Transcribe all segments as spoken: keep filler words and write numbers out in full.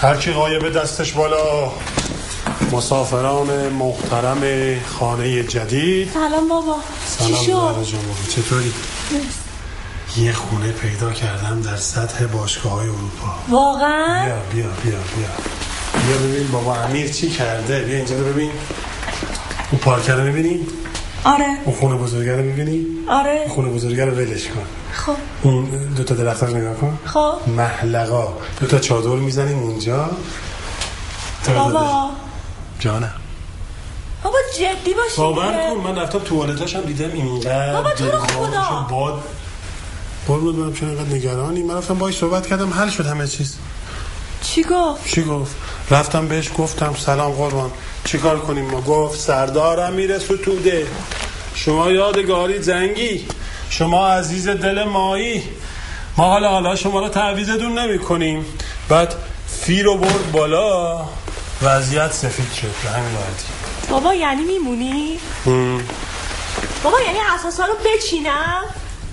هر کی غایب دستش بالا. مسافران محترم خانه جدید. سلام بابا. سلام زهرا جان. چطوری؟ یه خونه پیدا کردم در سطح باشگاه‌های اروپا. واقعا؟ بیا بیا بیا بیا بیا ببین بابا امیر چی کرده. بیا اینجا رو ببین. اون پارکر رو می‌بینی؟ آره. اون خونه بزرگه رو می‌بینی؟ آره. خونه بزرگه رو ولش کن. خب. اون دو تا درخت رو نگاه کن. خب. محلقا دو تا چادر می‌زنیم اونجا. بابا. جانم. بابا جدی باشی. باور کن من رفتم توالتاش هم دیدم اینقدر. بابا تو رو خدا. باد. قربونت برم چرا اینقدر نگرانی؟ من رفتم باهاش صحبت کردم حل شد همه چیز. چی گفت؟ چی گفت؟ رفتم بهش گفتم سلام قربان چیکار کنیم ما؟ گفت سردارم میره ستوده. شما یادگاری زنگی، شما عزیز دل مایی، ما حالا حالا شما رو تعویضتون نمی کنیم. بعد فی رو برد بالا، وضعیت سفید شد. همین وقتی بابا یعنی میمونی؟ هم. بابا یعنی اساسا رو بچینم؟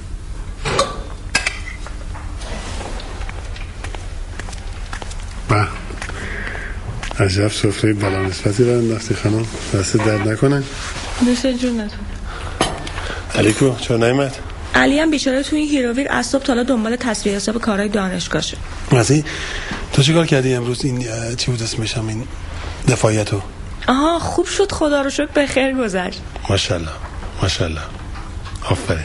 با عجب سفره بالا نسبتی رو انداختی خانم. دست درد نکنه. نوش جونتون. علی کو چرا نیامد؟ علی هم بیچاره تو این هیروویر از صبح تا حالا دنبال تصویر حساب کارهای دانشگاهشه. مزی تو چیکار کردی امروز؟ این چی بود اسمش هم این دفاعیتو؟ آها خوب شد خدا رو شکر به خیر گذشت. ماشاءالله ماشاءالله آفرین.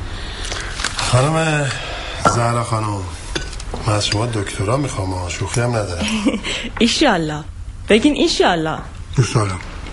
خانم زهرا خانم من از شما دکترا میخوام، شوخی هم ندارم. ایشالله بگین ایشالله. ایشالله.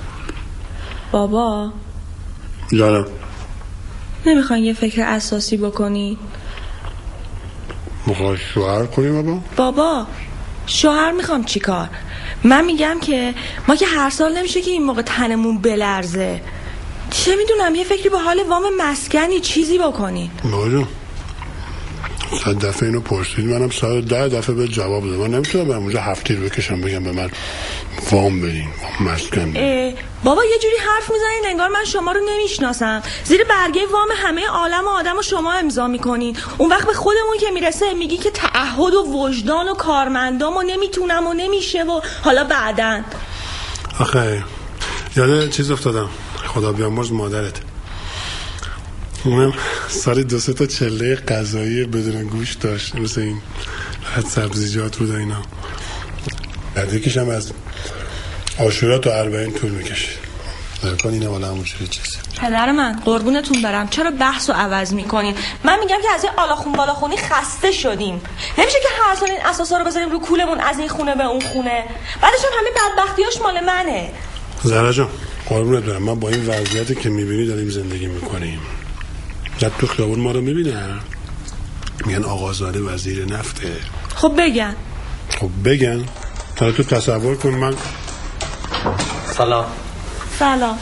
بابا جانم نمیخواین یه فکر اساسی بکنی؟ میخوای شوهر کنی بابا؟ بابا شوهر میخوام چی کار؟ من میگم که ما که هر سال نمیشه که این موقع تنمون بلرزه. چه میدونم یه فکری به حال وام مسکنی چیزی بکنین. ماجون صد دفعه اینو پرسید منم صد ده دفعه به جواب دادم. من نمیتونم به اونجا هفتی رو بکشم بگم به من وام بدین مسکن. بابا یه جوری حرف میزنین انگار من شما رو نمیشناسم. زیر برگه وام همه عالم و آدم و شما امضا میکنین. اون وقت به خودمون که میرسه میگی که تعهد و وجدان و کارمندام و نمیتونم و نمیشه و حالا بعدن. آخه یاده چیز افتادم خدا بیامرز مادرت. اونم سالی دو سه تا چله غذایی بدون گوشت داشت مثل این حد سبزیجات بود اینا. بعد یکیشم از عاشورا تا اربعین طول میکشید. درکن اینه والا همون چیزی چیزی. پدر من قربونتون برم چرا بحث رو عوض میکنین؟ من میگم که از این آلاخون بالاخونی خسته شدیم. نمیشه که هر سال این اساسا رو بذاریم رو کولمون از این خونه به اون خونه. بعدش هم همه بدبختیاش مال منه. زهرا جان قربونت برم من با این وضعیتی که میبینی داریم زندگی میکنیم. جد تو خیابون ما رو میبینن میگن آقازاده وزیر نفته. خب بگن. خب بگن. حالا تو تصور کن من سلام. سلام.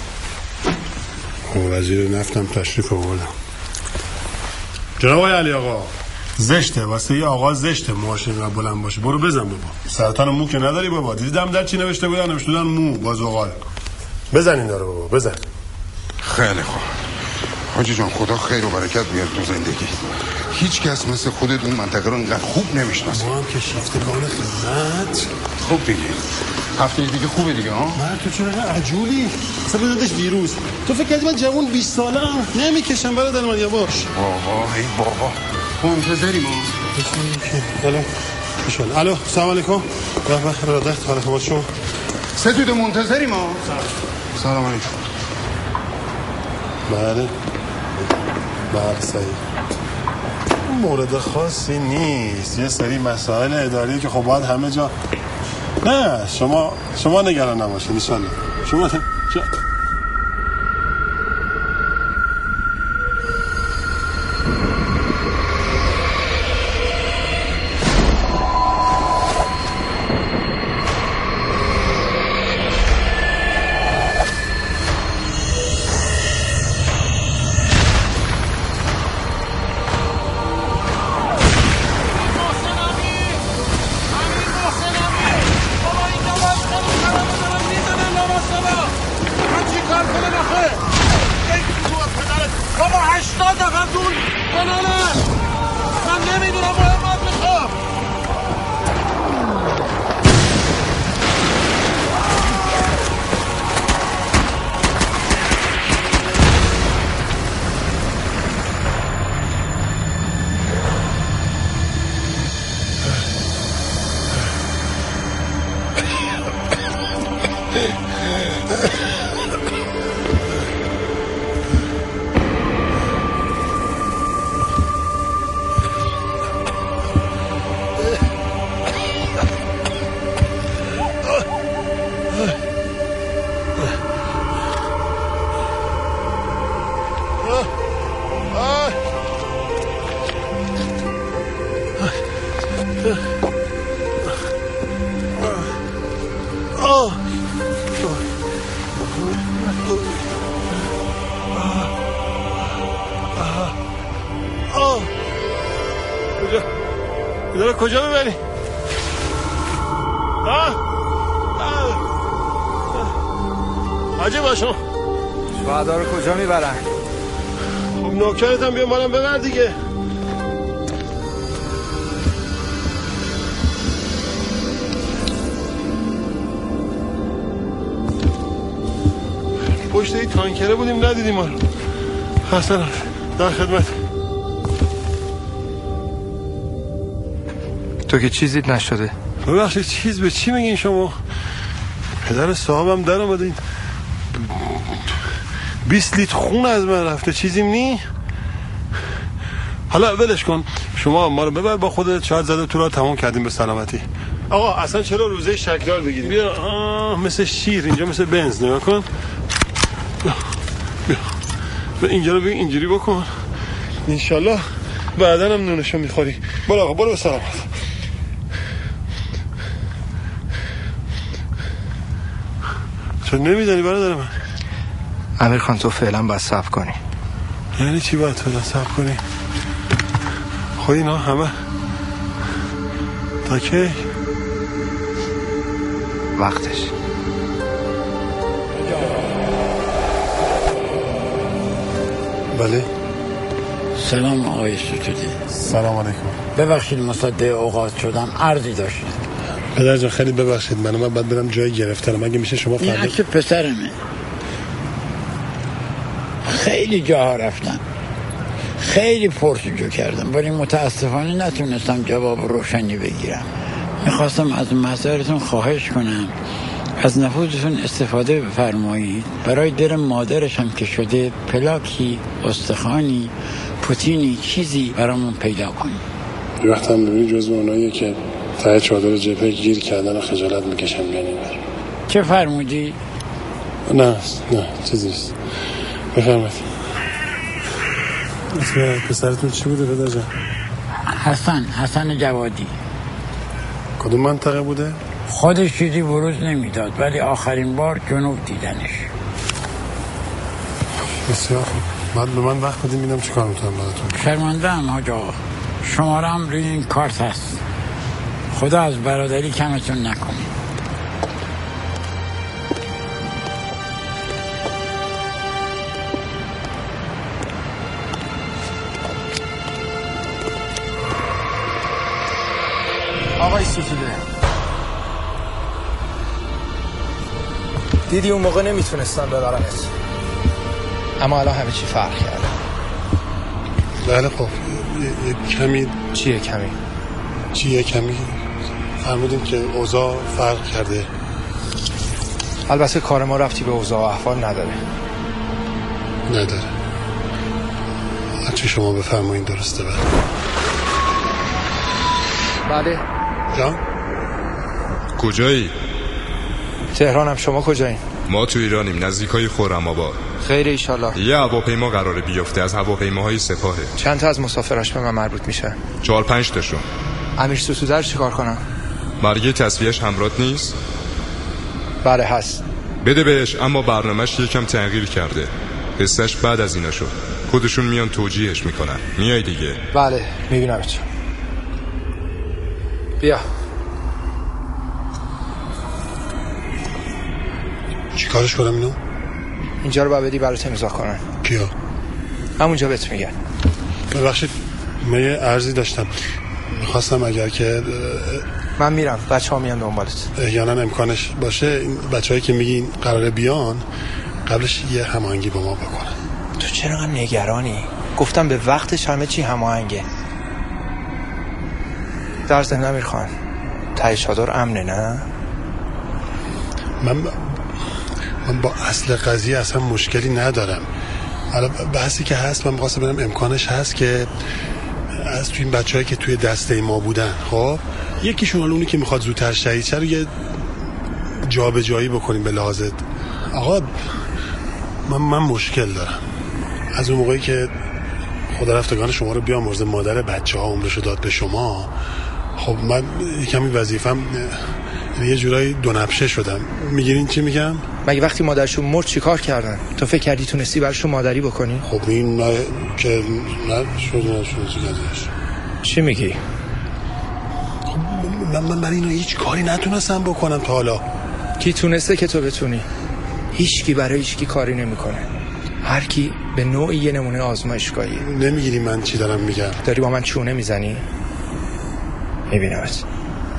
وزیر نفتم تشریف آوردم. جناب آقای علی آقا زشته واسه یه آقا زشته موهاش اینقدر بلند باشه. برو بزن بابا. سرطان مو که نداری بابا. دیدم در چی نوشته بودن؟ نوشته بودن مو بازوغال. بزن این داره بابا بزن. خیلی خوب حاجی جان خدا خیر و برکت بیاره تو زندگی. هیچ کس مثل خودت اون منطقه رو اینقدر خوب نمیشناسه. ما هم که شیفتگان خدمت. خوب دیگه هفته دیگه خوبه دیگه ها. من تو چرا عجولی اصلا بدادش ویروس. تو فکر کردی من جوان بیست ساله ام نمیکشم برادر من یواش. بابا ای بابا منتظریم ما. الو ایشون الو سلام علیکم. به به برادر حال شما شما ستود منتظریم ما. سلام علیکم. بله بله صحیح. مورد خاصی نیست یه سری مسائل اداری که خب باید همه جا. نه شما شما نگران نباشید انشالله. شما شما آه آه کجا داره کجا ببری؟ آه عجب باشم شهدا رو کجا میبرن؟ خب نوکرت هم بیا منم ببر دیگه. پشت این تانکره بودیم ندیدیم ما رو. حسن در خدمت. تو که چیزیت نشده. ببخشید چیز به چی میگین شما؟ پدر صاحبم در اومدین بیست لیتر خون از من رفته چیزیم نی؟ حالا ولش کن شما ما رو ببر با خودت شاید زده تو را تمام کردیم به سلامتی. آقا اصلا چرا روزه شکلال بگیریم؟ بیا آه مثل شیر اینجا مثل بنز نگاه کن. بیا بیا اینجا رو بگی اینجوری بکن انشالله بعدن هم نونشو میخوری. برو آقا برو به سلامت. چرا نمیدانی برادر من؟ امیر خان تو فعلا باید صبر کنی. یعنی چی باید فعلا صبر کنی؟ خب اینا همه تا کی؟ وقتش. بله سلام آقای ستودی. سلام علیکم. ببخشید مصدق اوقات شدم عرضی داشتید. پدر جان خیلی ببخشید من من باید برم جای گرفتنم اگه میشه شما فردا. این عکس پسرمه. خیلی جاها رفتم خیلی پرسجو کردم ولی متاسفانه نتونستم جواب روشنی بگیرم. میخواستم از محضرتون خواهش کنم از نفوذتون استفاده بفرمایید برای دل مادرش هم که شده پلاکی استخوانی پوتینی چیزی برامون پیدا کنید. یه وقت هم ببینید جزو اوناییه که ته چادر جبهه گیر کردن و خجالت میکشم یعنی بر. چه فرمودی؟ نه نه چیزی نیست. بفرمایید. اسم پسرتون چی بوده پدر جان؟ حسن حسن جوادی. کدوم منطقه بوده؟ خودش چیزی بروز نمیداد ولی آخرین بار جنوب دیدنش. بسیار خوب. بعد به من وقت بدیم میدم چیکار میتونم براتون. شرمنده ام حاج آقا شماره هم روی این کارت هست. خدا از برادری کمتون نکنه. آقای ستوده دیدی اون موقع نمیتونستم ببرمت اما الان همه چی فرق کرده. بله خب یه کمی. چیه کمی؟ چیه کمی؟ فرمودیم که اوضاع فرق کرده. البته کار ما رفتی به اوضاع و احوال نداره. نداره. هرچی شما بفرمایید درسته. بله بله جان؟ کجایی؟ تهرانم. شما کجایین؟ ما تو ایرانیم نزدیکای خرم‌آباد. خیر ایشالله. یه هواپیما قراره بیفته از هواپیماهای سپاهه. چند تا از مسافراش به من مربوط میشه؟ چهار پنج تاشون. امیر ستوده رو چیکار کنم؟ برگه تصفیهش همرات نیست؟ بله هست. بده بهش اما برنامهش یکم تغییر کرده. حسش بعد از اینا شد. خودشون میان توجیهش میکنن. میای دیگه؟ بله میبینمت. بیا. چی کارش کنم اینو؟ اینجا رو باید بدی برات امضا کنن. کیا؟ همونجا بهت میگن. ببخشید من یه عرضی داشتم میخواستم اگر که من میرم بچه ها میان دنبالت احیانا امکانش باشه این بچه هایی که میگین قراره بیان قبلش یه هماهنگی با ما بکنن. تو چرا انقدر نگرانی؟ گفتم به وقتش همه چی هماهنگه. در ضمن امیر خان ته چادر امنه نه؟ من من با اصل قضیه اصلا مشکلی ندارم. حالا بحثی که هست من می‌خواستم ببینم امکانش هست که از توی این بچه‌هایی که توی دسته ما بودن خب یکیشون اونی که میخواد زودتر شهید شه رو یه جابجایی بکنیم به لحاظ آقا من من مشکل دارم. از اون موقعی که خدا رفتگان شما رو بیامرزه مادر بچه‌ها عمرشو داد به شما خب من کمی وظیفم یه جورایی دو نبشه شدم. میگیرین چی میگم؟ مگه وقتی مادرشون مرد چی کار کردن؟ تو فکر کردی تونستی براشون مادری بکنی؟ خب این نه که نه شده نه شده چی میگی؟ من من برای اینا هیچ کاری نتونستم بکنم تا حالا. کی تونسته که تو بتونی؟ هیچکی برای هیچکی کاری نمیکنه. هر کی به نوعی یه نمونه آزمایشگاهی. نمیگیری من چی دارم میگم؟ داری با من چونه میزنی؟ میبینمت.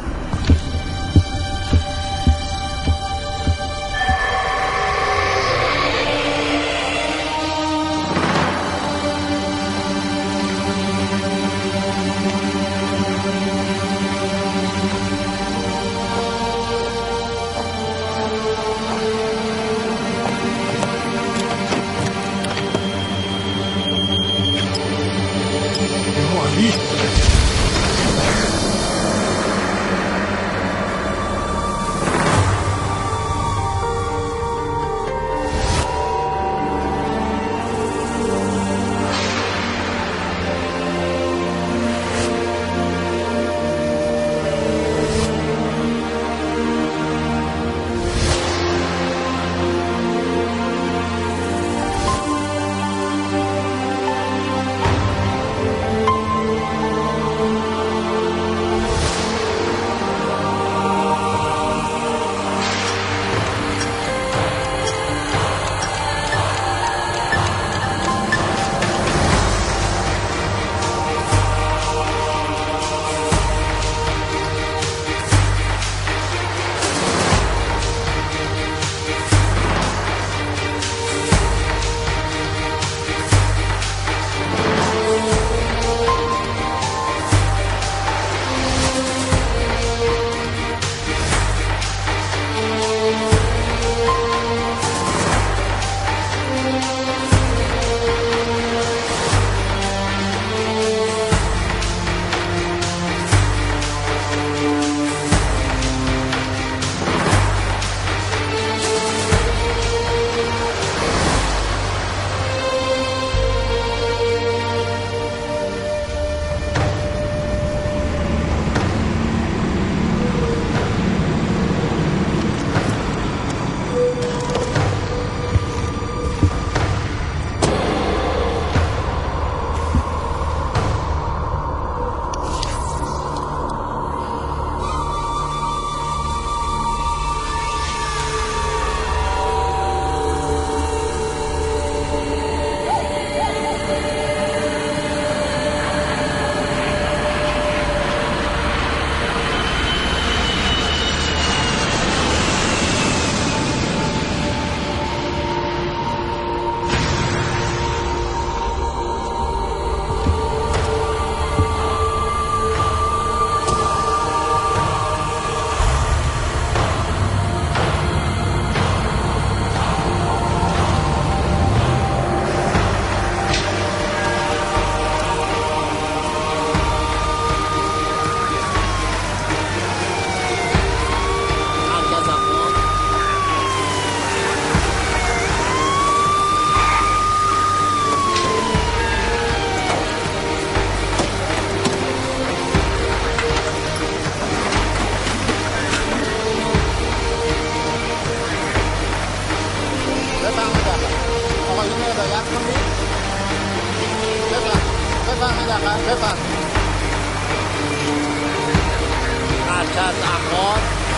مرکز اموال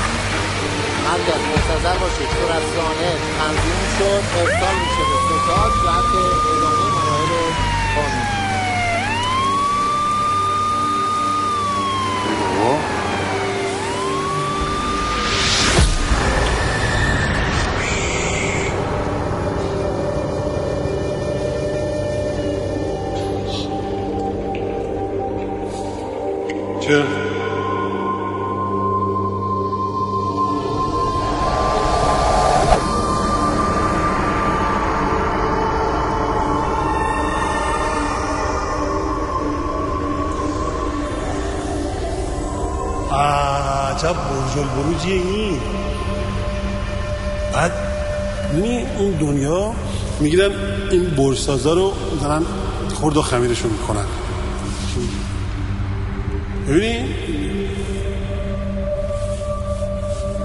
مرکز منتظر باشید پر از رانه تنظیم شد ارسال میشه به ستاد جهت ادامه مراحل قانونی. چه؟ عجب برج البروجیه این. بعد ببینی این دنیا میگیرن این برجسازا رو دارن خرد و خمیرشون میکنن. ببینی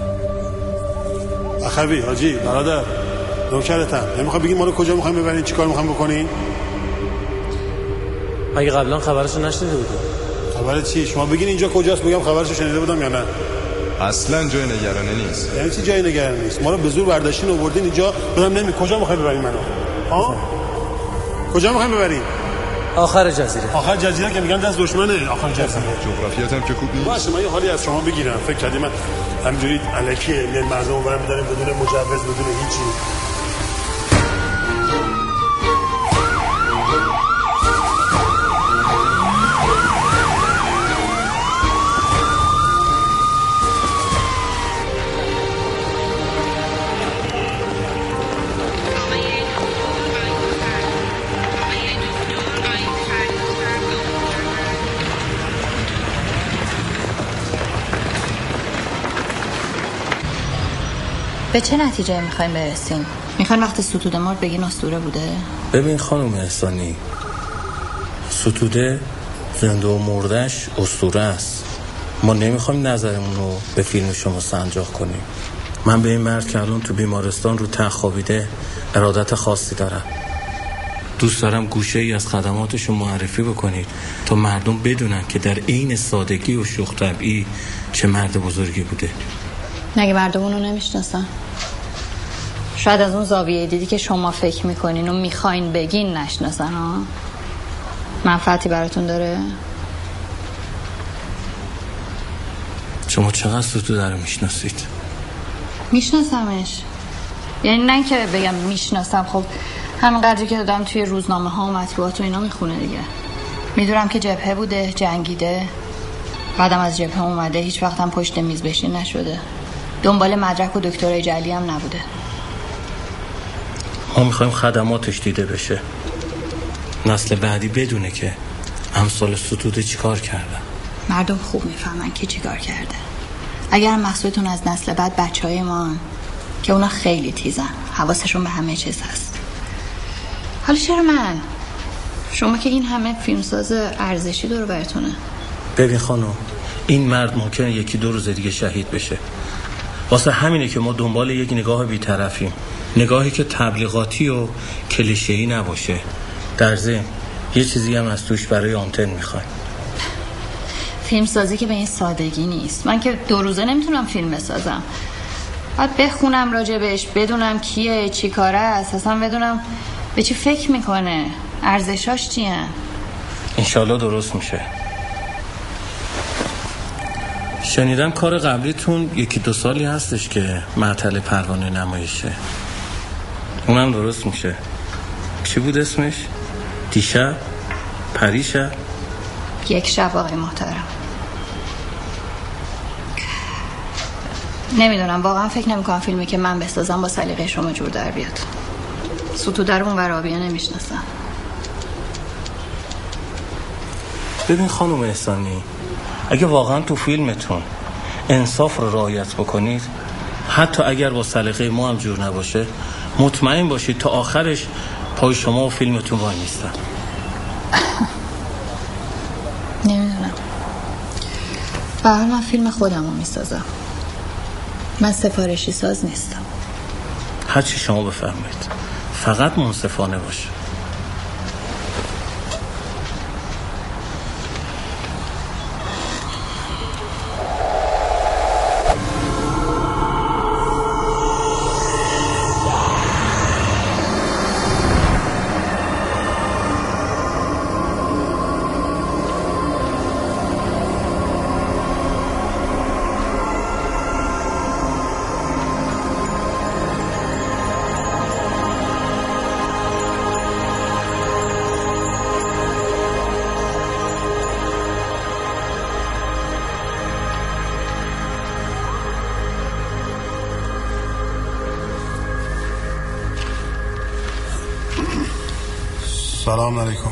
اخوی حاجی برادر نوکرتم. نمیخوای بگین ما رو کجا میخوایم ببرین، چیکار میخوایم بکنین؟ مگه قبلا خبرشو نشنیده بودی؟ خبر چی؟ شما بگین اینجا کجاست بگم خبرشو شنیده بودم یا نه. اصلا جای نگرانی نیست. یعنی چی جای نگرانی نیست؟ ما رو به زور برداشتین آوردین اینجا. بدم نمی کجا میخوایم ببرین منو؟ ها؟ کجا میخوایم ببرین؟ آخر جزیره. آخر جزیره که میگن دست دشمنه. آخر جزیره. جغرافیات هم که خوب نیست. باشه من یه حالی از شما بگیرم. فکر کردی من همینجوری الکی میان مردم رو برام می‌داریم بدون مجوز بدون هیچی. به چه نتیجه میخوایم برسیم؟ میخواین وقت ستوده مرد بگین اسطوره بوده؟ ببین خانم احسانی، ستوده زنده و مردش اسطوره است. ما نمیخوایم نظرمون رو به فیلم شما سنجاق کنیم. من به این مرد که الان تو بیمارستان رو تخت خوابیده ارادت خاصی دارم. دوست دارم گوشه ای از خدماتشون معرفی بکنید تا مردم بدونن که در عین سادگی و شوخ طبعی چه مرد بزرگی بوده. نگه مردم اونو نمیشناسن؟ شاید از اون زاویه دیدی که شما فکر میکنین و میخواین بگین نشناسن ها؟ منفعتی براتون داره؟ شما چقدر ستوده رو میشناسید؟ میشناسمش. یعنی نه که بگم میشناسم، خب همین قدری که دادم توی روزنامه ها و مطبوعات و اینا میخونه دیگه. میدونم که جبهه بوده، جنگیده، بعدم از جبهه اومده، هیچ وقت هم پشت میز بشین نشده، دنبال مدرک و دکترای جعلی هم نبوده. ما میخوایم خدماتش دیده بشه، نسل بعدی بدونه که امثال ستوده چیکار کردن. مردم خوب میفهمن که چیکار کرده. اگر مقصودتون از نسل بعد بچهای ما هم. که اونا خیلی تیزن، حواسشون به همه چیز هست. حالا چرا من؟ شما که این همه فیلمساز ارزشی دور براتونه. ببین خانم، این مرد ممکنه یکی دو روز دیگه شهید بشه. واسه همینه که ما دنبال یک نگاه بی‌طرفیم، نگاهی که تبلیغاتی و کلیشه‌ای نباشه. در ضمن یه چیزی هم از توش برای آنتن میخوایم. فیلم سازی که به این سادگی نیست. من که دو روزه نمیتونم فیلم بسازم. باید بخونم راجبش، بدونم کیه، چی کاره است، اصلا بدونم به چی فکر میکنه، ارزشاش چیه. انشالله درست میشه. شنیدم کار قبلیتون یکی دو سالی هستش که معطل پروانه نمایشه. اونم درست میشه. چی بود اسمش؟ دیشب؟ پریشب؟ یک شب آقای محترم. نمیدونم، واقعا فکر نمیکنم فیلمی که من بسازم با سلیقه شما جور در بیاد. ستوده رو اون ورابیه نمیشناسم. ببین خانم احسانی، اگه واقعا تو فیلمتون انصاف رو رعایت بکنید، حتی اگر با سلیقه ما هم جور نباشه، مطمئن باشید تا آخرش پای شما و فیلمتون وای میستن. نمیدونم. به هر حال من فیلم خودم رو میسازم. من سفارشی ساز نیستم. هر چی شما بفهمید، فقط منصفانه باشه. سلام علیکم.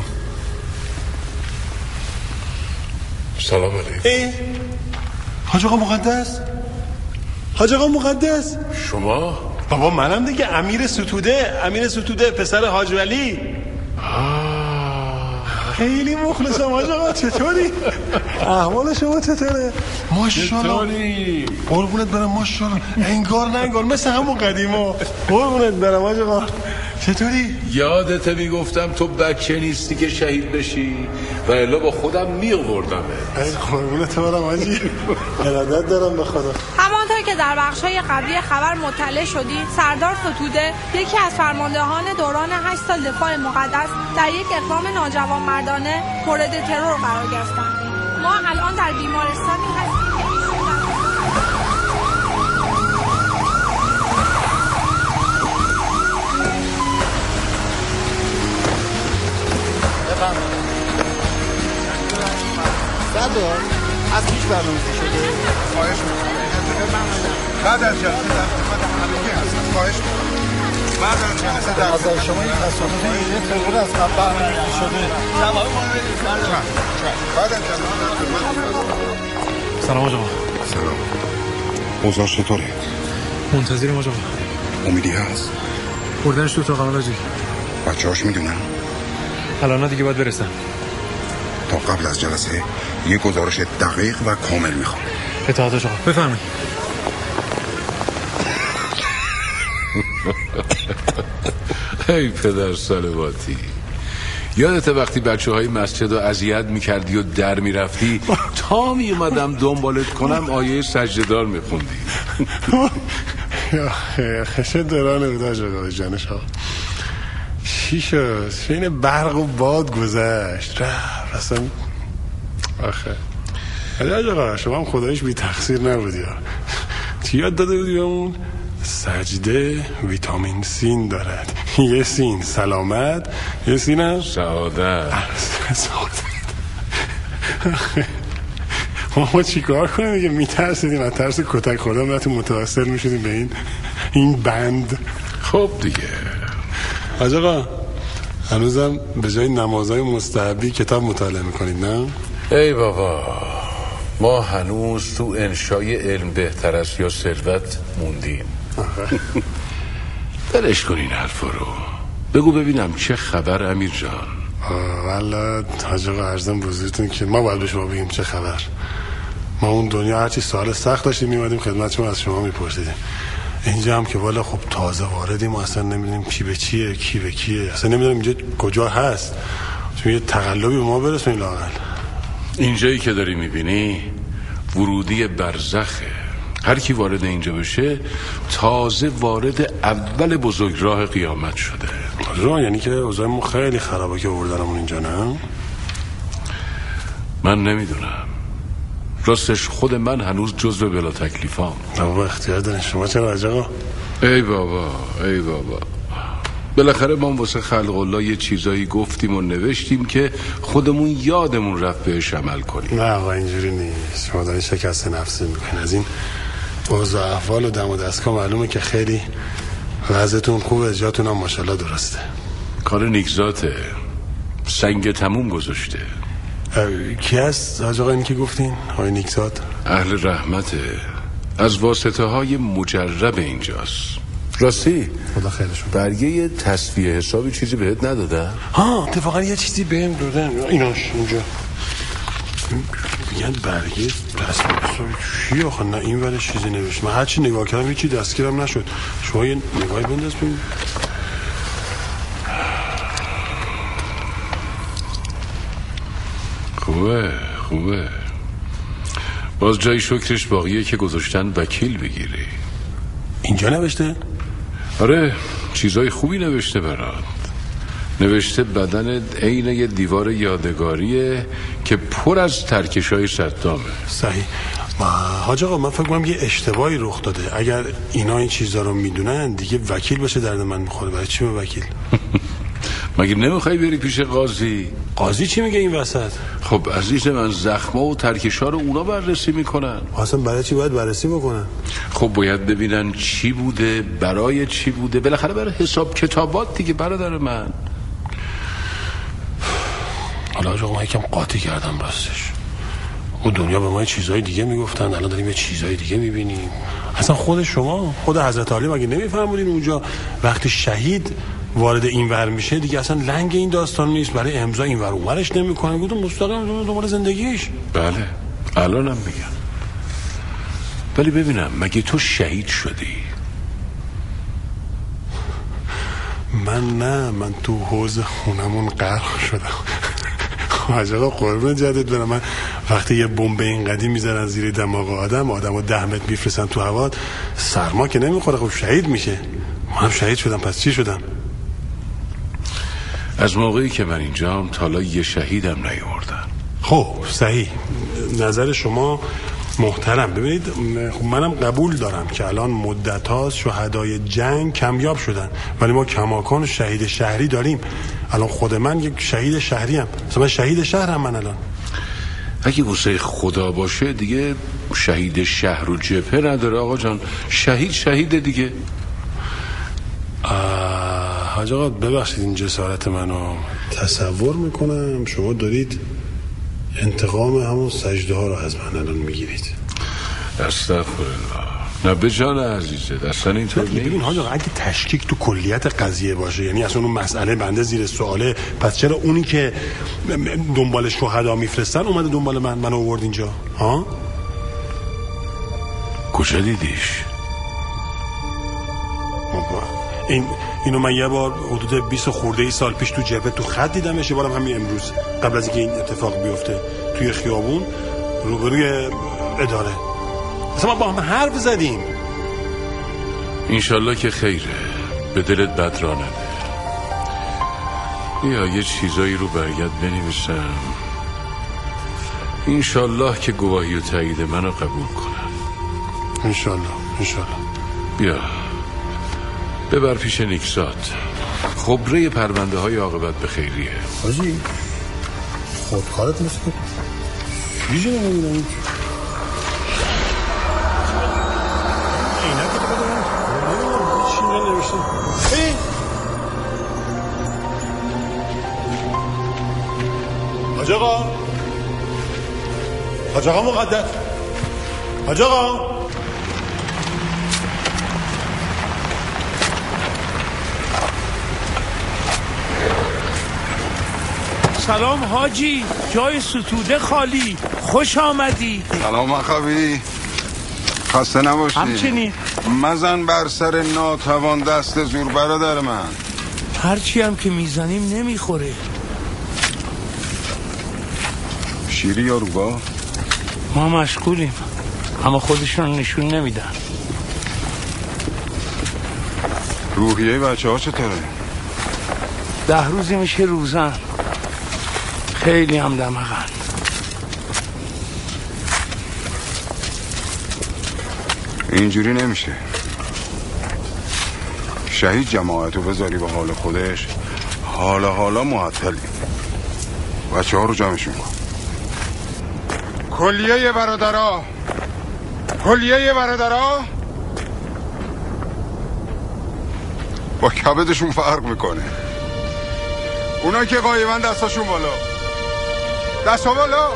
سلام علیکم. حاج آقا مقدس؟ حاج آقا مقدس؟ شما؟ بابا منم دیگه، امیر ستوده. امیر ستوده پسر حاج ولی. آه خیلی مخلصم حاج آقا. چطوری؟ احوال شما چطوره؟ ماشاءالله. قربونت برم ماشاءالله. انگار نه انگار مثل همون قدیما. قربونت برم حاج آقا. چطوری؟ یادت میگفتم تو بچه نیستی که شهید بشی و الا با خودم میآوردم. ای قربونت برم حاجی. ارادت دارم به خدا. همانطور که در بخش‌های قبلی خبر مطلع شدید، سردار فتوده یکی از فرماندهان دوران هشت سال دفاع مقدس در یک اقدام ناجوانمردانه مورد ترور قرار گرفتند. ما الان در بیمارستانی هستیم که ایشون سردار از پیش برنامه‌ریزی شده. خواهش می‌کنم. بعد از جلسه در خدمت همگی هستم. خواهش می‌کنم. بعد از جلسه در از شما این تصادف این ترور از قبل برنامه‌ریزی شده. جواب ما بدید. بعد از جلسه در خدمت. سلام آقا. سلام. اوضاع چطوره؟ منتظریم آقا. امیدی هست؟ بردنش تو اتاق عمل. بچه‌هاش میدونن؟ الان دیگه باید برسن. تا قبل از جلسه یه گزارش دقیق و کامل میخوام. اطاعت آقا. بفرمایید. ای پدر سلواتی، یادت وقتی بچه های مسجد رو اذیت میکردی و در میرفتی تا میومدم دنبالت کنم آیه سجده‌دار میخوندی؟ خشه درانه بود آقا جانش ها. چی شد؟ شین برق و باد گذشت رفت اصلا. آخه علی آقا شما هم خدایش بی تقصیر نبودی. چی یاد داده بودی بهمون؟ سجده ویتامین سین دارد. یه سین سلامت، یه سین هم سعادت. سعادت. ما چی کار کنیم دیگه؟ میترسیدیم از ترس کتک خوردن وقتی متوسل میشدیم به این این بند. خب دیگه حاج آقا هنوزم به جای نمازهای مستحبی کتاب مطالعه میکنید نه؟ ای بابا ما هنوز تو انشای علم بهتر است یا ثروت موندیم. بلش کن این حرفا رو. بگو ببینم چه خبر امیر جان؟ والا حاج آقا عرضم بزرگتون که ما باید به شما بگیم چه خبر. ما اون دنیا هرچی سوال سخت داشتیم میمادیم خدمت شما از شما میپرسیدیم. اینجا هم که والا خب تازه واردیم و اصلا نمیدونیم کی به چیه کی به کیه، اصلا نمیدونیم اینجا کجا هست. چون یه تقلبی به ما برسونی لااقل. اینجایی که داری میبینی ورودی برزخه. هر کی وارد اینجا بشه تازه وارد اول بزرگراه قیامت شده. آجا یعنی که اوضاع ما خیلی خرابه که آوردنمون اینجا نه؟ من نمیدونم راستش خود من هنوز جزو بلا تکلیفام. بابا اختیار دارین شما چرا حاج آقا؟ ای بابا ای بابا بالاخره ما واسه خلق الله یه چیزایی گفتیم و نوشتیم که خودمون یادمون رفت بهش عمل کنیم. نه آقا اینجوری نیست. شما دارین شکست نفسی میکنین. از این اوضاع احوال و دم و دستگاه معلومه که خیلی وضعتون خوبه، جاتون هم ماشاءالله درسته. کار نیکزاته، سنگ تموم گذاشته. کی هست حاج آقا این که گفتین؟ آقای نیکزاد اهل رحمته، از واسطه های مجرب اینجاست. راستی خدا خیرشون. برگه تصفیه حسابی چیزی بهت ندادن؟ ها اتفاقا یه چیزی بهم دادن ایناش اینجا میگن برگه تصفیه حسابی چی آخه؟ نه این ولی چیزی نوشت. من هرچی نگاه کردم هیچی دستگیرم نشد. شما یه نگاهی بنداز ببین. خوبه خوبه باز جای شکرش باقیه که گذاشتن وکیل بگیری. اینجا نوشته؟ آره چیزای خوبی نوشته برات. نوشته بدنت عین یه دیوار یادگاریه که پر از ترکشای صدامه. صحیح. حاج آقا من فکر کنم یه اشتباهی رخ داده. اگر اینا این چیزا رو میدونن دیگه وکیل بشه درد من میخوره. برای چی به وکیل؟ مگه نمیخوای بری پیش قاضی؟ قاضی چی میگه این وسط؟ خب عزیز من زخما و ترکشا رو اونا بررسی میکنن. اصلا برای چی باید بررسی بکنن؟ خب باید ببینن چی بوده، برای چی بوده، بالاخره برای حساب کتابات دیگه برادر من. حالا آقا ما یکم قاطی کردم راستش. اون دنیا به ما چیزای دیگه میگفتن، الان داریم یه چیزای دیگه میبینیم. اصلا خود شما خود حضرت علی مگه نمیفهمونین اونجا وقتی شهید وارد این ور میشه دیگه اصلا لنگ این داستان نیست، برای امضا این ور اونورش نمیکنه، گفتم مستقیم دنبال زندگیش. بله الانم میگم. ولی ببینم مگه تو شهید شدی؟ من نه، من تو حوض خونمون غرق شدم. حاج آقا قربون جدت برم، من وقتی یه بمب اینقدی میذارن زیر دماغ آدم آدمو ده متر میفرستن تو هوا، سرما که نمیخوره، خب شهید میشه. منم شهید شدم، پس چی شدم؟ از موقعی که من اینجام تالا یه شهیدم نیاوردن. خب صحیح، نظر شما محترم. ببینید خب منم قبول دارم که الان مدت هاست شهدای جنگ کمیاب شدن، ولی ما کماکان شهید شهری داریم. الان خود من یک شهید شهری ام، مثلا من شهید شهرم. من الان اگه واسه خدا باشه دیگه شهید شهر و جبهه نداره آقا جان، شهید شهید دیگه. حاج آقا ببخشید این جسارت منو تصور میکنم شما دارید انتقام همون سجده ها رو از من الان میگیرید. استغفرالله. نه به جان عزیزت اصلا اینطور نیست. ببین حاج آقا اگه تشکیک تو کلیت قضیه باشه، یعنی اصلا اون مسئله بنده زیر سواله، پس چرا اونی که دنبال شهدا میفرستن اومده دنبال من منو آورد اینجا؟ ها؟ کجا دیدیش؟ این اینو من یه بار حدود بیست خورده ای سال پیش تو جبهه تو خط دیدمش، یه بارم همین امروز قبل از اینکه این اتفاق بیفته توی خیابون روبروی اداره. اصلا ما با هم حرف زدیم. انشالله که خیره، به دلت بد را نده. یا یه چیزایی رو برگرد بنویسم، انشالله که گواهی و تایید منو قبول کنن. انشالله انشالله. بیا ببر پیش نیکزاد، خبره پرونده های عاقبت به خیریه. حاجی خودکارت مثل چیزی نمیدونم. اینه که تو بدونم چی ننوشته. ای حاج آقا، حاج آقا مقدس، حاج آقا سلام حاجی، جای ستوده خالی، خوش آمدی. سلام اخوی، خسته نباشی. همچنین. مزن بر سر ناتوان دست زور برادر من. هرچی هم که میزنیم نمیخوره. شیری یا روبا؟ ما مشغولیم، اما خودشون نشون نمیدن. روحیه بچه ها چطوره؟ ده روزی میشه روزن، خیلی هم دماغن. اینجوری نمیشه. شهید جماعتو بذاری به حال خودش، حالا حالا معطلی. بچه ها رو جمعشون کن. کلیه برادرها، کلیه برادرها با کبدشون فرق میکنه. اونا که قایبن دستاشون بالا، دستا بالا.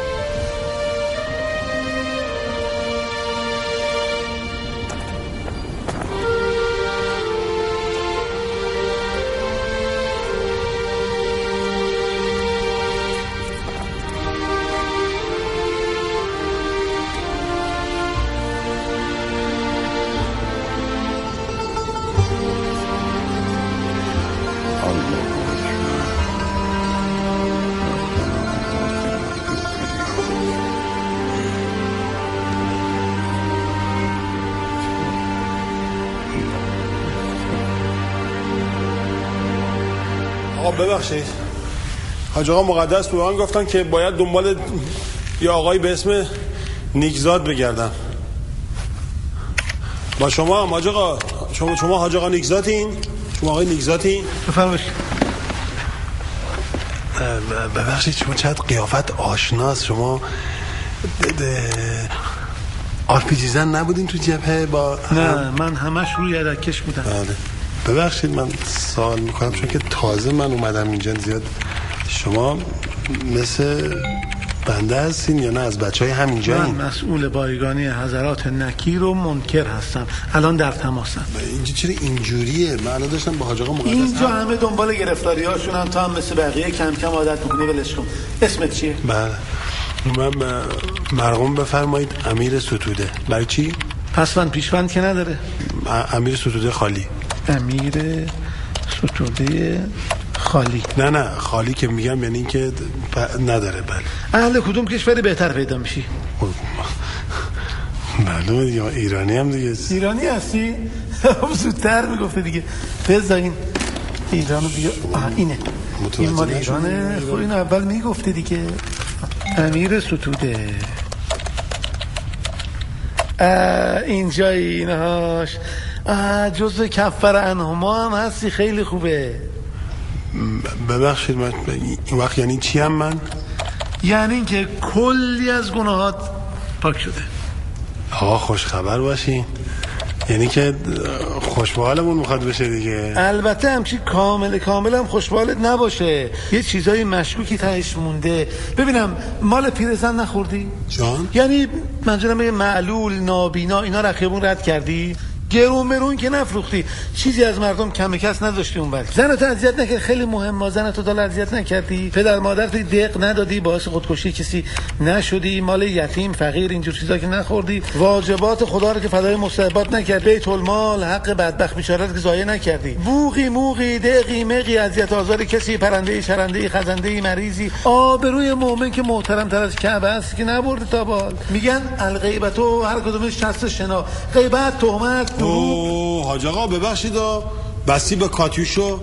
ببخشید حاج آقا مقدس به من گفتن که باید دنبال یه آقایی به اسم نیکزاد بگردم. با شما هم حاج آقا، شما شما حاج آقا نیکزادین؟ شما آقای نیکزادین؟ بفرمایید. ببخشید شما چقدر قیافت آشناست. شما آرپیجی زن نبودین تو جبهه؟ با نه من همش روی یدکش بودم. بله ببخشید من سوال میکنم چون که تازه من اومدم اینجا، زیاد شما مثل بنده هستین یا نه از بچه های همینجا؟ من مسئول بایگانی حضرات نکیر و منکر هستم، الان در تماسم. اینجا چرا اینجوریه؟ من الان داشتم با حاج آقا مقدس اینجا همه دنبال گرفتاری هاشون هم، تا هم مثل بقیه کم کم عادت میکنی ولش کن. اسمت چیه؟ بله من مرقوم بفرمایید امیر ستوده. برای چی؟ پسوند پیشوند که نداره. امیر ستوده خالی. امیر ستوده خالی. نه نه خالی که میگم یعنی این که نداره. بله. اهل کدوم کشوری بهتر پیدا میشی؟ معلومه دیگه ایرانی هم دیگه. ایرانی هستی؟ زودتر میگفته دیگه. بذار این ایرانو بیا. آه اینه این مال ایرانه. خب این اول میگفته دیگه. امیر ستوده اینجا اینهاش جزء کفر انهما هم هستی. خیلی خوبه. ببخشید من این وقت یعنی چی هم من؟ یعنی این که کلی از گناهات پاک شده. آقا خوش خبر باشین. یعنی که خوشبالمون میخواد بشه دیگه. البته همچی کامل کامل هم خوشبالت نباشه، یه چیزای مشکوکی تهش مونده. ببینم مال پیرزن نخوردی؟ جان؟ یعنی منظورم یه معلول نابینا اینا رخیبون رد کردی؟ گرون مرون که نفروختی، چیزی از مردم کم کس نذاشتی اون بر. زنتو اذیت نکردی، خیلی مهمه. زنتو دال اذیت نکردی، پدر مادرت دق ندادی، باعث خودکشی کسی نشدی، مال یتیم فقیر اینجور چیزا که نخوردی، واجبات خدا رو که فدای مستحبات نکردی، بیت المال حق بدبخت بیچاره که ضایع نکردی، بوقی موقی دقی مقی اذیت آزار کسی، پرنده چرنده خزنده مریضی، آبروی مؤمن که محترم تر از کعبه است که نبرد تا بال. میگن الغیبتو هر کدومش شصت شنا، غیبت، تهمت. اوه حاج آقا ببخشید بستی به کاتیوشو.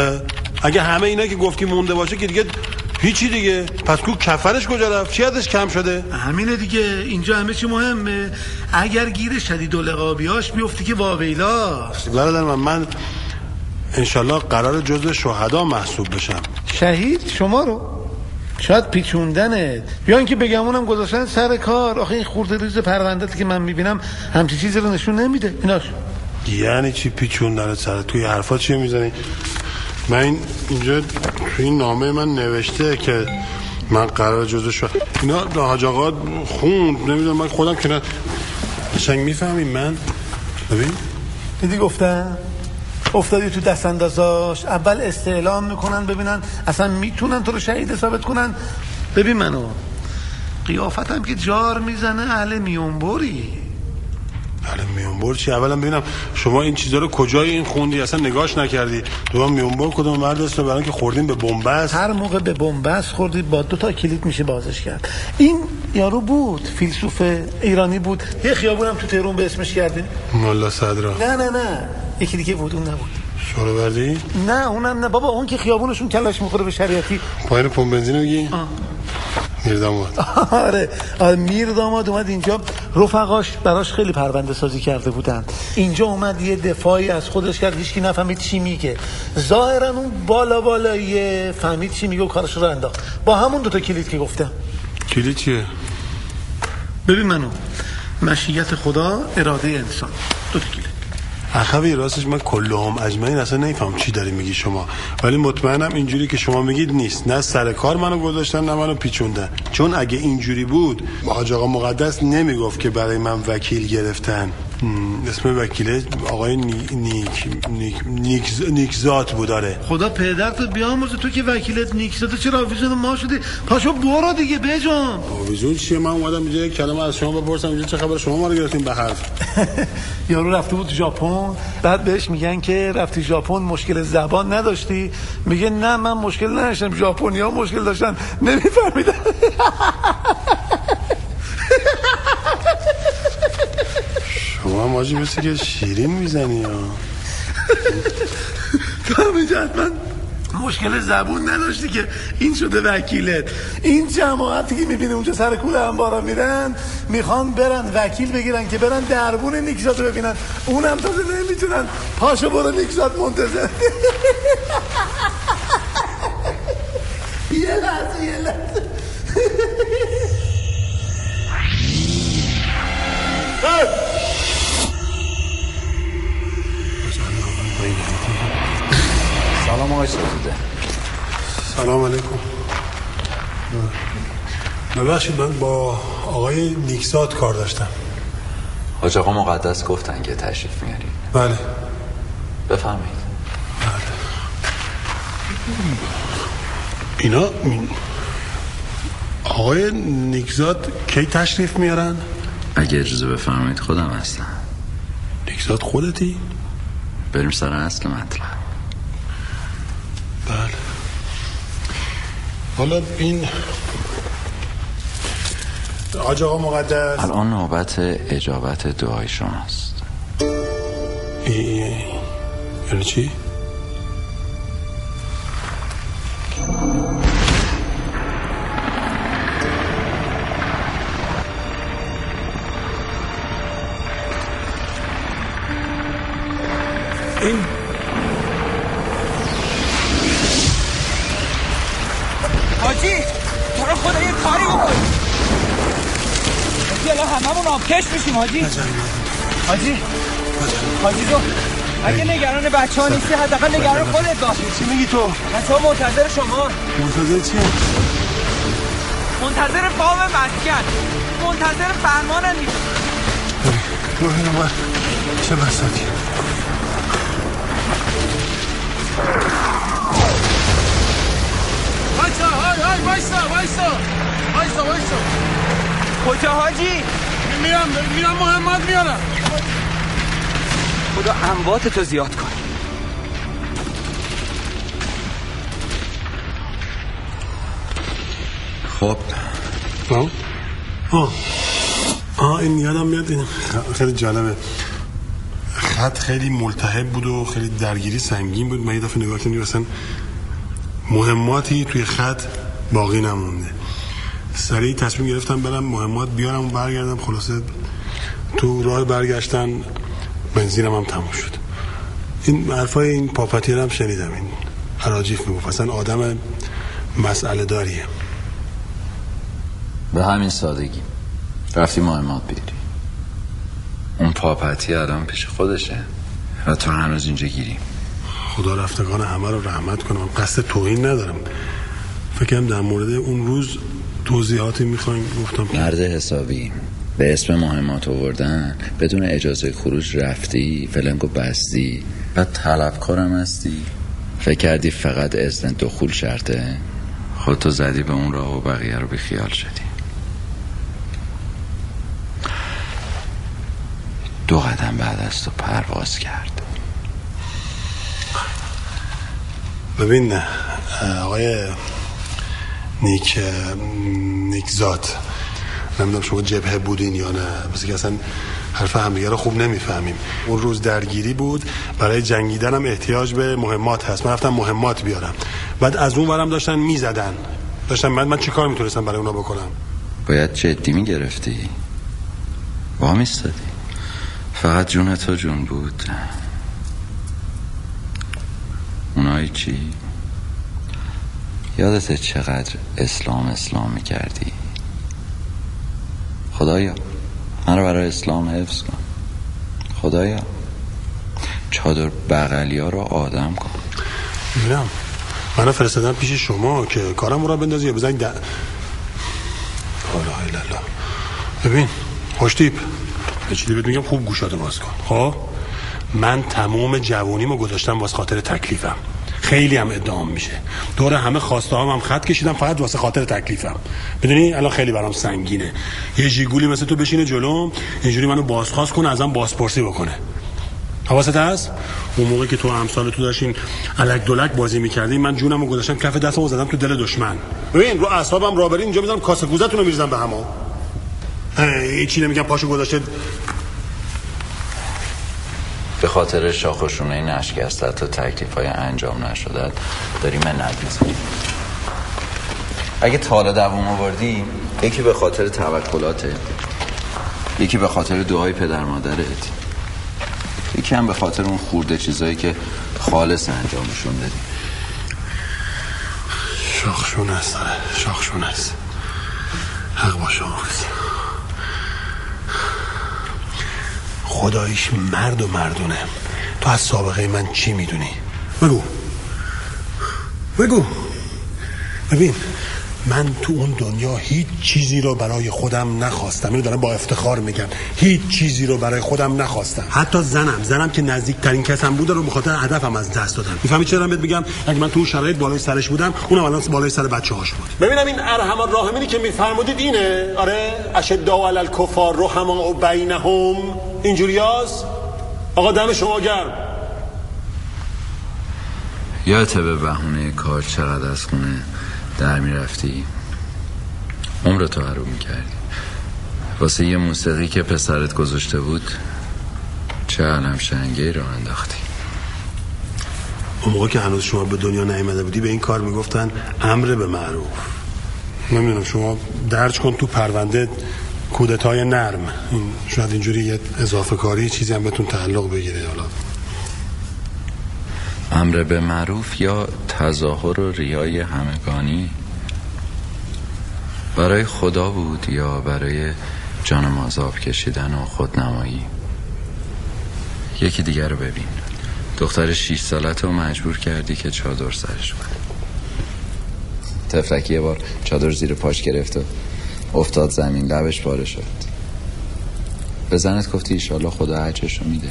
اگه همه اینا که گفتی مونده باشه که دیگه هیچی دیگه. پس کو کفرش کجا رفت؟ چی ازش کم شده؟ همینه دیگه. اینجا همه چی مهمه. اگر گیر شدید و لقابیاش بیفتی که واویلاست. برادر من من انشالله قرار جزو شهدا محسوب بشم. شهید شما رو؟ شاید پیچوندنه یا اینکه بگمونم گذاشتن سر کار. آخه این خورده ریز پرونده‌ای که من میبینم همچی چیزی رو نشون نمیده. ایناش یعنی چی پیچوندن سر؟ توی حرفا چیه میزنی؟ من این اینجا توی این نامه من نوشته که من قرار جزو شد. اینا حاج آقا خوند نمیدونم، من خودم که نه قشنگ میفهمیم. من ببین دیدی گفتم افتادی تو دست اندازاش. اول استعلام میکنن ببینن اصلا میتونن تو رو شهید ثابت کنن. ببین منو قیافتم که جار میزنه اهل میونبری. اهل میونبر چی؟ اولا ببینم شما این چیزا رو کجای این خوندی؟ اصلا نگاش نکردی؟ دوام میونبر کدوم مرد است؟ برای که خوردین به بنبست. هر موقع به بنبست خوردی با دو تا کلید میشه بازش کرد. این یارو بود فیلسوف ایرانی بود، یه خیابونم تو تهران به اسمش کردیم ملا صدرا. نه نه نه یکی دیگه بود، اون نبود. شوروردی؟ نه اونم نه بابا، اون که خیابونشون کلش میخوره به شریعتی. پایین پمپ بنزین میگی؟ میر داماد. آره آره میر داماد اومد اینجا، رفقاش براش خیلی پرونده سازی کرده بودن. اینجا اومد یه دفاعی از خودش کرد، هیچکی نفهمید چی میگه. ظاهرا اون بالا بالاییه فهمید چی میگه و کارش رو انداخت با همون دوتا کلید که گفتم. کلید چیه؟ ببین منو مشیت خدا، اراده انسان، دو تا کلید. اخوی راستش من کلهم اجمعین اصلا نمیفهم چی داری میگی شما، ولی مطمئنم اینجوری که شما میگید نیست. نه سر کار منو گذاشتن نه منو پیچوندن. چون اگه اینجوری بود حاج آقا مقدس نمیگفت که برای من وکیل گرفتن. اسم وکیله آقای نیک نیک نیک نیک نیکزاد بود. داره خدا پدرت بیامرزه، تو که وکیلت نیکزاده چرا آویزون ما شدی؟ پاشو برو دیگه بجام. آویزون چیه؟ من اومدم اینجا یک کلمه از شما بپرسم. اینجا چه خبر؟ شما ما رو گرفتین به حرف. یارو رفته بود ژاپن، بعد بهش میگن که رفتی ژاپن مشکل زبان نداشتی؟ میگه نه من مشکل نداشتم، ژاپنی‌ها مشکل داشتن نمیفهمیدن. شما هم آجی مثل که شیرین میزنی ها. تو همینجا حتما مشکل زبون نداشتی که این شده وکیلت. این جماعتی که میبینی اونجا سر کوله انبارا میرن میخوان برن وکیل بگیرن که برن دربون نیکزاد رو ببینن، اونم تازه نمیتونن. پاشو برو نیکزاد منتظر. یه لحظه یه لحظه سلام آقای ستوده. سلام علیکم. ببخشید من با آقای نیکزاد کار داشتم. حاج آقا مقدس گفتن که تشریف میاری. بله. بفهمید. بله. اینا آقای نیکزاد کی تشریف میارن؟ اگه اجازه بفرمایید خودم هستم. نیکزاد خودتی؟ بریم سر اصل مطلب. بله. حالا این حاج آقا مقدس الان نوبت اجابت دعای شماست. یعنی چی؟ این حاجی تو رو خدا یه کاری بکن. حاجی الان هممون آبکش میشیم حاجی. حاجی حاجی تو اگه نگران بچه ها نیستی حداقل نگران خودت باش. چی میگی تو؟ بچه ها منتظر شما. منتظر چیه؟ منتظر بام مسکن، منتظر فرمانن دیگه. رو اینو من چه بساتی؟ بچه های های وایسا وایسا وایسا وایسا. کجا حاجی؟ میرم میرم محمد میارم. خدا اموات تو زیاد کن. خب آه آه آه این یادم میاد. این خیلی جالبه. خط خیلی ملتهب بود و خیلی درگیری سنگین بود. من یه دفعه نگاه کردم مثلا مهماتی توی خط باقی نمونده. سریع تصمیم گرفتم برم مهمات بیارم و برگردم. خلاصه تو راه برگشتن بنزینم هم تموم شد. این حرفای این پاپتی رو هم شنیدم. این عراجیف میگفت اصلا آدم مسئله داریه. به همین سادگی رفتی مهمات بیاری. اون پاپتی الان پیش خودشه و تو هنوز اینجا گیری. خدا رفتگان همه رو رحمت کنم. قصد توهین ندارم. فکرم در مورد اون روز توضیحاتی میخوایم. گفتم مرد حسابی به اسم مهمات آوردن بدون اجازه خروج رفتی فلنگو بستی بعد طلبکارم هستی. فکر کردی فقط اذن دخول شرطه؟ خودتو زدی به اون راه و بقیه رو بیخیال شدی. دو قدم بعد از تو پرواز کرد. ببین آقای نیک نیکزاد، نمیدونم شما جبهه بودین یا نه، مثل که اصلا حرف همدیگه رو خوب نمیفهمیم. اون روز درگیری بود، برای جنگیدن هم احتیاج به مهمات هست. من رفتم مهمات بیارم، بعد از اون ورم داشتن میزدن داشتن من من چی کار میتونستم برای اونا بکنم؟ باید جدی میگرفتی، با میستادی. فقط جون تو جون بود. اونایی چی؟ یادته چقدر اسلام اسلام میکردی؟ خدایا من رو برای اسلام حفظ کن. خدایا چادر بغلی ها رو آدم کن. میبینم منو فرستادن پیش شما که کارم رو بندازی یا بزنی در حالا ایلالا. ببین خوشتیپ یه چیزی بهت میگم، خوب گوشاتو باز کن. خب من تمام جوونیمو گذاشتم واسه خاطر تکلیفم. خیلی هم ادعام میشه دور همه خواسته هم, هم خط کشیدم فقط واسه خاطر تکلیفم. بدونی الان خیلی برام سنگینه یه جیگولی مثل تو بشینه جلوم اینجوری منو بازخواست کنه، ازم بازپرسی بکنه. حواست هست؟ اون موقع که تو امثال تو داشتین الک دولک بازی میکردین، من جونمو گذاشتم کف دستمو زدم تو دل دشمن. ببین رو اعصابم را برین اینجا میذارم کاسه گوزتونو میریزم به هما. هیچی نمیگم پاشو گذاشته. به خاطر شاخ و شونه نشکستت و تکلیف‌های انجام نشدت داری منت می‌ذاری. اگه تا حالا دوام آوردی، یکی به خاطر توکلاتت، یکی به خاطر دعای پدر مادرت، یکی هم به خاطر اون خورده چیزایی که خالص انجامشون دادی. شاخ شونه است داره، شاخ شونه است. حق با شما است. خداییش مرد و مردونه. تو از سابقه من چی میدونی؟ بگو بگو. ببین من تو اون دنیا هیچ چیزی رو برای خودم نخواستم. اینو دارم با افتخار میگم، هیچ چیزی رو برای خودم نخواستم. حتی زنم زنم که نزدیکترین کسم بود رو به خاطر هدفم از دست دادم. میفهمی چرا بهت میگم؟ اگه من تو اون شرایط بالای سرش بودم، اونم الان بالای سر بچه‌هاش بود. ببینم این ارحم الراحمینی که میفرمودید اینه؟ آره، اشداء علی الکفار رحماء بینهم، اینجوریاست؟ آقا دم شما گرم. یادت به بهونه کار چقدر از خونه در میرفتی؟ عمرتو حروم میکردی واسه یه موسیقی که پسرت گذاشته بود. چه علم شنگی رو انداختی. اون موقع که هنوز شما به دنیا نیامده بودی به این کار میگفتن امر به معروف. نمیدونم شما درج کن تو پرونده کودتای نرم، این شاید اینجوری یه اضافه کاری چیزی هم بهتون تعلق بگیره. حالا امر به معروف یا تظاهر و ریای همگانی برای خدا بود یا برای جان مازاب کشیدن و خودنمایی؟ یکی دیگر رو ببین، دختر شیش سالت رو مجبور کردی که چادر سرش بود. تفلکی یه بار چادر زیر پاش گرفت و افتاد زمین، لبش پاره شد. به زنت گفتی ایشالله خدا اجرش رو میده.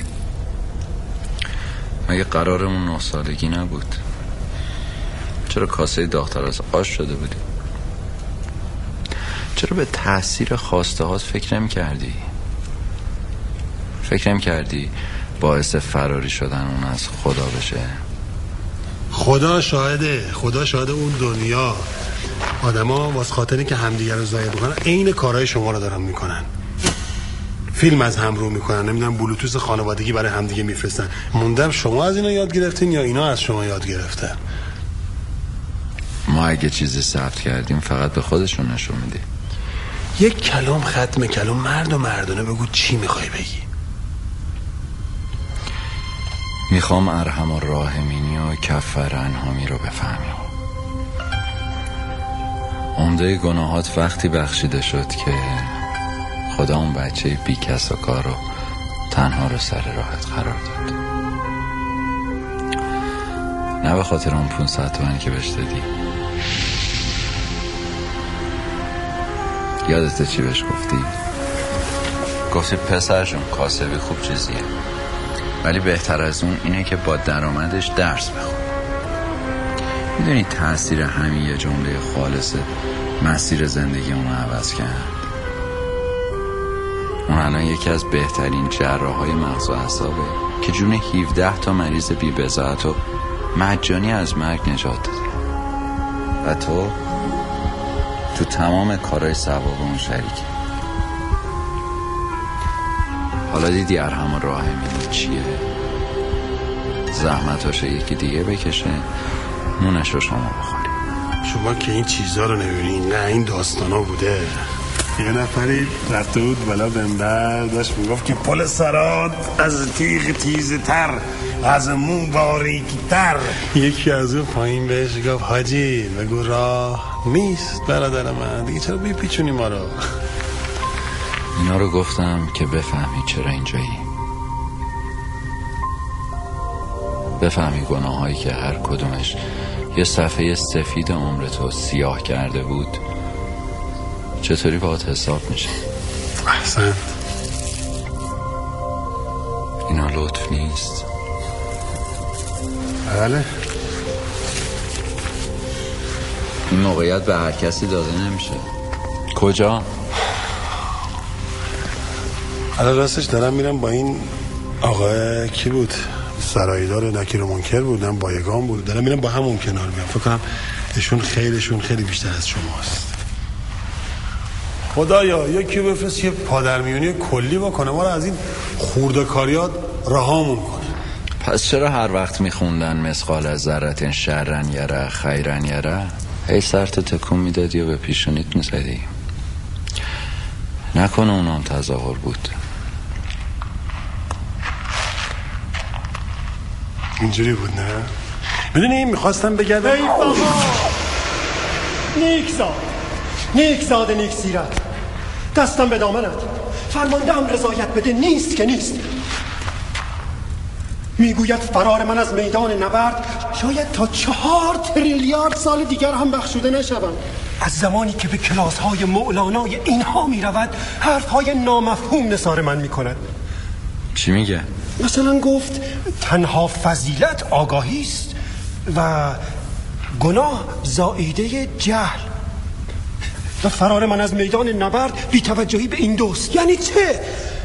مگه قرارمون نه سالگی نبود؟ چرا کاسه داغ‌تر از آش شده بودی؟ چرا به تأثیر خواسته هات فکر نمی کردی؟ فکر نمی کردی باعث فراری شدن اون از خدا بشه؟ خدا شاهده، خدا شاهده اون دنیا آدما واسه خاطری که همدیگه رو ضایع بکنن عین کارهای شما رو دارن میکنن. فیلم از هم رو میکنن، نمیدونم بلوتوث خانوادگی برای همدیگه میفرستن. موندم شما از اینا یاد گرفتین یا اینا از شما یاد گرفتن؟ ما اگه چیزی ثبت کردیم فقط به خودشون نشون میدیم. یک کلام ختم کلام، مرد و مردانه بگو چی میخوای بگی. میخوام ارحم الراحمینی و کفر انهامی رو بفهمی. عمده گناهات وقتی بخشیده شد که خدا اون بچه بی کس و کار رو تنها رو سر راحت قرار داد. نه به خاطر اون پونصد تومن که بهش دادی. یادته چی بهش گفتی؟ گفتی پسرشون کاسبی خوب چیزیه، ولی بهتر از اون اینه که با درآمدش درس بخون. میدونی تأثیر همین یه جمله خالصه مسیر زندگی اون عوض کرد؟ اون الان یکی از بهترین جراحای مغز و اعصابه که جون هفده تا مریض بی بضاعت و مجانی از مرگ نجات داده. و تو تو تمام کارهای ثواب اون شریکی. حالا دیدی ارحم الراحمین چیه؟ زحمتاشو یکی دیگه بکشه، نونشو شما بخوری. شما که این چیزا رو نمیبینین، نه این داستانا بوده. یه نفری رفته بود بالا بنبر داشت میگفت که پل سرات از تیغ تیزه تر، از مون باریکی تر. یکی از اون پایین بهش گفت حاجی بگو راه نیست برادر من، دیگه چرا بیپیچونی ما رو؟ اینا رو گفتم که بفهمی چرا اینجایی. بفهمی گناهایی که هر کدومش یه صفحه سفید عمرتو سیاه کرده بود چطوری باهات حساب میشه. احسن. اینا لطف نیست؟ بله. این موقعیت به هر کسی داده نمیشه. کجا؟ الان راستش دارم میرم با این آقا کی بود سرایدار نکیر و منکر بودم، بایگان بود، دارم میرم با همون کنار میام. فکر کنم ایشون خیرشون خیلی بیشتر از شماست. خدایا یکی بفرست یه پادرمیونی کلی بکنه ما رو از این خورده‌کاریات رهامون کنه. پس چرا هر وقت میخوندن مثقال ذره شرن یره خیرن یره هی سرت تکون میدادی و به پیشونیت میزدی؟ نکنه اونام تظاهر بود. اینجوری بود نه؟ میدونی میخواستم بگردم ای بابا نیک زاد نیک زاد نیک سیرت، دستم به دامنت، فرماندهم رضایت بده، نیست که نیست. میگوید فرار من از میدان نبرد شاید تا چهار تریلیارد سال دیگر هم بخشوده نشوم. از زمانی که به کلاس های مولانای اینها می رود حرف های نامفهوم نثار من می کند. چی میگه؟ مثلا گفت تنها فضیلت آگاهی است و گناه زائیده جهل و فرار من از میدان نبرد بی توجهی به این دوست. یعنی چه؟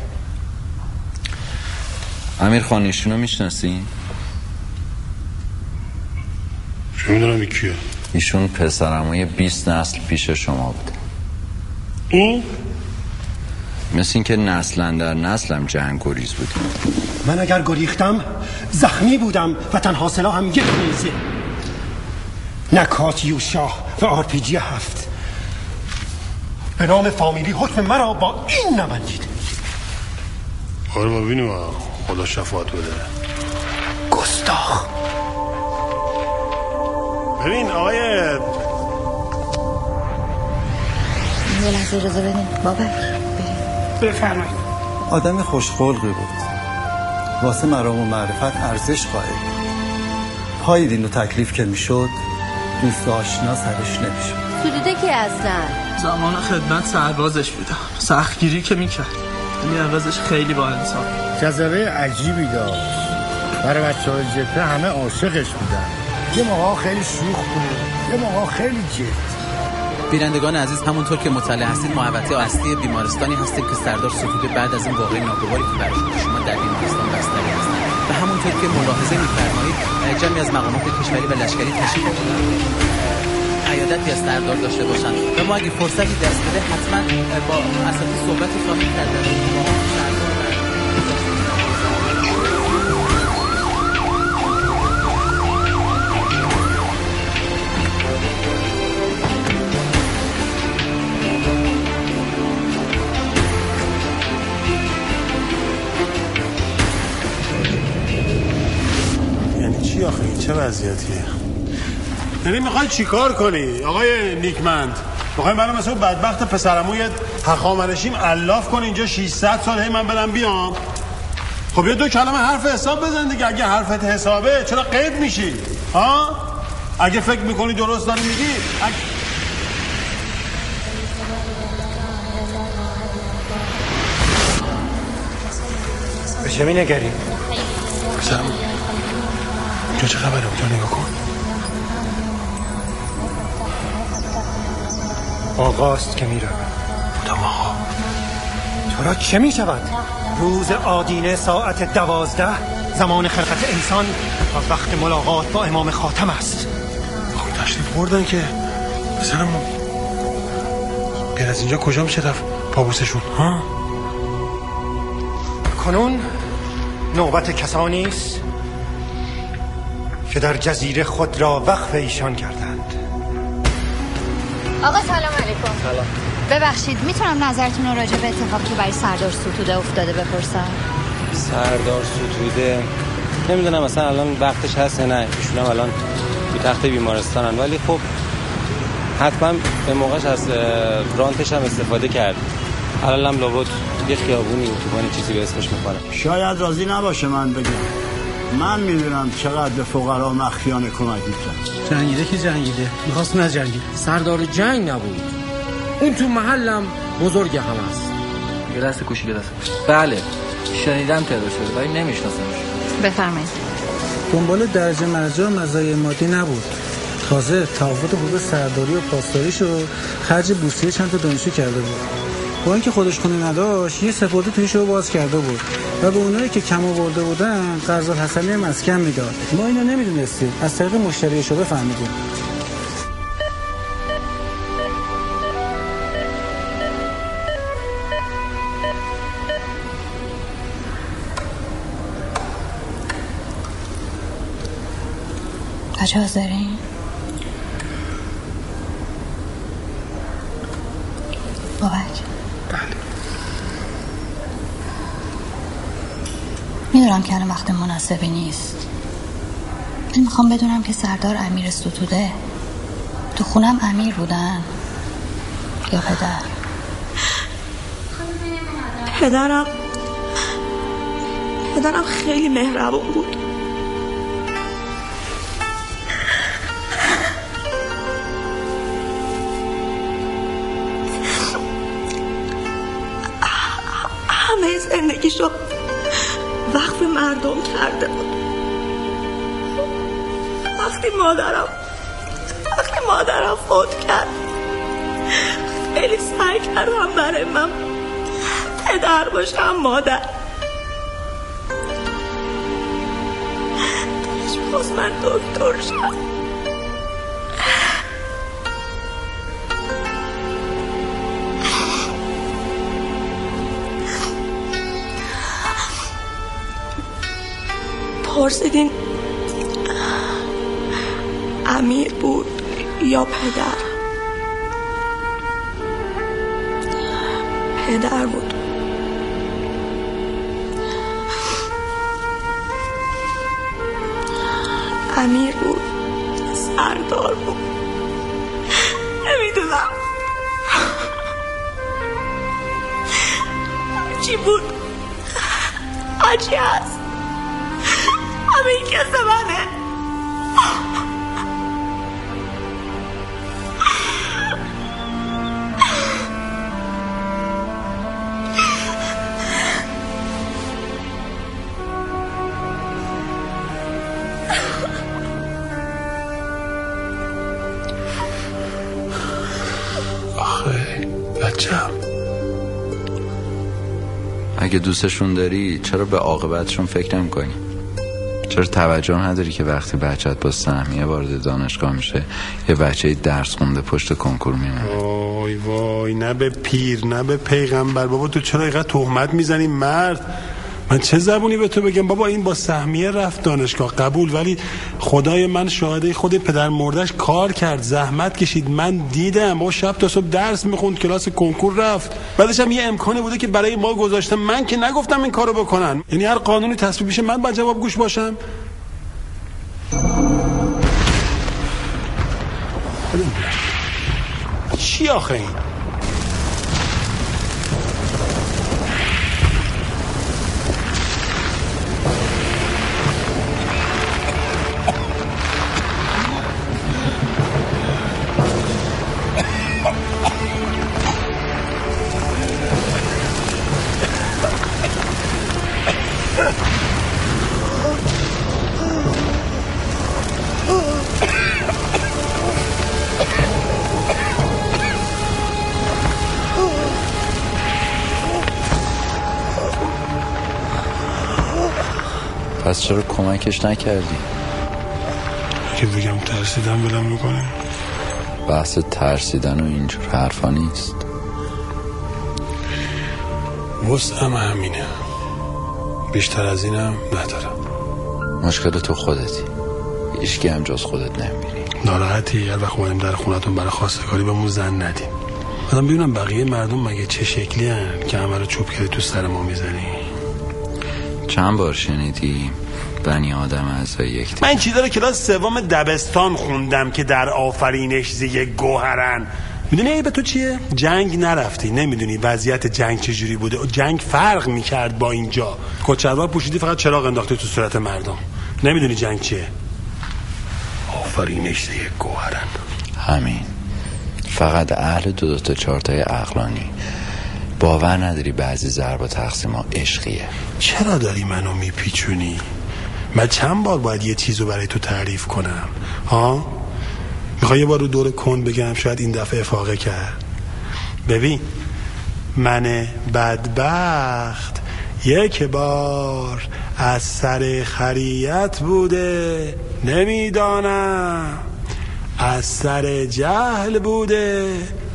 امیر خان ایشونو میشناسین؟ چه میدونم کیه؟ ایشون پسرعموی بیست نسل پیش شما بوده. این؟ مثل این که نسلا در نسلم جنگ گریز بودیم. من اگر گریختم زخمی بودم و تنها سلاحم یک نیزه، نه کاتیو شاه و آر پی جی هفت. به نام فامیلی حکم مرا با این نبندید. آره ما ببینیم خدا شفاعت بده. گستاخ. ببین آقای یه لحظه اجازه بدین بابک. بفرمایید. آدم خوشخلقی بود، واسه مرام و معرفت ارزش قائل. پای دین و تکلیف که میشد دوست و آشنا سرش نمیشد. سدوده که اصلا زمان خدمت سربازش بودم، سختگیری که میکرد ولی عوضش خیلی با انصاف. جذبه عجیبی داشت، برای بچه های جبهه همه عاشقش بودن. یه موقع خیلی شوخ بود، یه موقع خیلی جد. بینندگان عزیز، همونطور که مطلع هستید محوطه اصلی بیمارستانی هستیم که سردار ستوده بعد از این واقعه ناگواری که برای شما در بیمارستان بستری هستند و همونطور که ملاحظه می‌فرمایید جمعی از مقامات کشوری و لشکری تشریف آوردند عیادتی از سردار داشته باشند و ما اگه فرصتی دست بده حتما با اساتید صحبتی خواهیم کرد. چی آخه این چه وضعیتیه؟ یعنی میخوای چی کار کنی آقای نیکمند؟ میخوای منو مثلا بدبخت پسرموی هخامنشیم الاف کن اینجا ششصد سال هی من برم بیام؟ خب یه دو کلمه حرف حساب بزن دیگه. اگه حرفت حسابه چرا قید میشی؟ ها؟ اگه فکر میکنی درست داری میگی اگه... به چه می نگری؟ پسرمو اینجا چه خبره؟ اونجا نگاه کن. آقاست که می رود. بودم آقا. تو را چه می شود؟ روز آدینه ساعت دوازده زمان خلقت انسان و وقت ملاقات با امام خاتم است. خب تشریف بردن که پسرمو بیاد از اینجا کجا میشه رفت پابوسشون؟ ها؟ کنون نوبت کسانی است که در جزیره خود را وقف ایشان کردند. آقا سلام علیکم. سلام. ببخشید میتونم نظرتون رو راجع به اتفاقی که برای سردار ستوده افتاده بپرسم؟ سردار ستوده نمیدونم مثلا الان وقتش هست نه، ایشون هم الان تو تخت بیمارستانن، ولی خب حتما به موقعش از رانتش هم استفاده کرد. الان هم لابد یه خیابونی اتوبانی چیزی به اسمش میکنه. شاید راضی نباشه من بگم. من میدونم چقدر به فقرا مخفیانه کمک میکنم. جنگیده که جنگیده میخواست نجنگید. سردار جنگ نبود، اون تو محلم بزرگ هم هست. یه دست کوشی یه دست. بله شنیدم تعداد شده ولی نمیشناسمش. بفرمایید. دنبال درجه مرجع مزایای مادی نبود، تازه تفاوت حقوق سرداری و پاسداریشو خرج بورسیه چند تا دانشجو کرده بود. با اینکه خودش خونه نداشت یه سپرده توی شو باز کرده بود و به اونایی که کم آورده بودن قرض الحسنه مسکن میداد. ما اینو نمیدونستیم، از طریق مشتری شده فهمیدیم. بچه حاضرین؟ بابک میدونم که الان وقت مناسبی نیست، من میخوام بدونم که سردار امیر ستوده تو خونم امیر بودن یا پدر؟ پدرم پدرم خیلی مهربون بود. زندگیشو وقف مردم کرده بود. وقتی مادرم وقتی مادرم فوت کرد خیلی سعی کردم برای من پدر باشم، مادر. دلش باز من دکتر شم. پرسیدین امیر بود یا پدر؟ پدر بود. امیر بود، سردار بود. نمیدونم چی بود، هرچی هست همه این کس منه. آخه بچم، اگه دوستشون داری چرا به عاقبتشون فکر نمی کنی؟ چرا توجه نداری که وقتی بچت با سهمیه وارد دانشگاه میشه یه بچه درس خونده پشت کنکور میمونه؟ وای وای، نه به پیر نه به پیغمبر. بابا تو چرا اینقدر تهمت میزنی مرد؟ من چه زبونی به تو بگم؟ بابا این با سهمیه رفت دانشگاه، قبول، ولی خدای من شاهده، خود پدر مردش کار کرد، زحمت کشید، من دیدم. بابا شب تا صبح درس میخوند، کلاس کنکور رفت، بعدش هم یه امکانی بوده که برای ما گذاشتم. من که نگفتم این کارو بکنن. یعنی هر قانونی تصویب بشه من با جواب گوش باشم؟ چی آخه این؟ پس چرا کمکش نکردی؟ که بگم ترسیدم بلم میکنه. بحث ترسیدن و اینجور حرفا نیست. وسعم همینه، بیشتر از اینم ندارم. مشکل تو خودتی، هیچکی هم جز خودت نمیبینی. ناراحتی؟ هر وقت اومدیم در خونتون برای خواستگاری بهمون زن ندیم. آدم ببینم بقیه مردم مگه چه شکلی هن که همه رو چوب کردی تو سر ما میزنی. چند بار شنیدی بنی آدم اعضای یک من این چیزا رو کلاس سوم دبستان خوندم که در آفرینش زی گوهرن. میدونی ای به تو چیه؟ جنگ نرفتی، نمیدونی وضعیت جنگ چجوری بوده. جنگ فرق میکرد با اینجا. کچلوار پوشیدی، فقط چراغ انداختی تو صورت مردم. نمیدونی جنگ چیه؟ آفرینش زی گوهرن. همین. فقط اهل دو دو تا چهار تای عقلانی. باور نداری بعضی ضرب و تقسیم ها عشقیه. چرا داری منو میپیچونی؟ من چند بار باید یه چیزو برای تو تعریف کنم؟ ها؟ میخوای یه بار رو دور کن بگم؟ شاید این دفعه افاقه کرد. ببین، من بدبخت یک بار از سر خریت بوده نمیدانم، از سر جهل بوده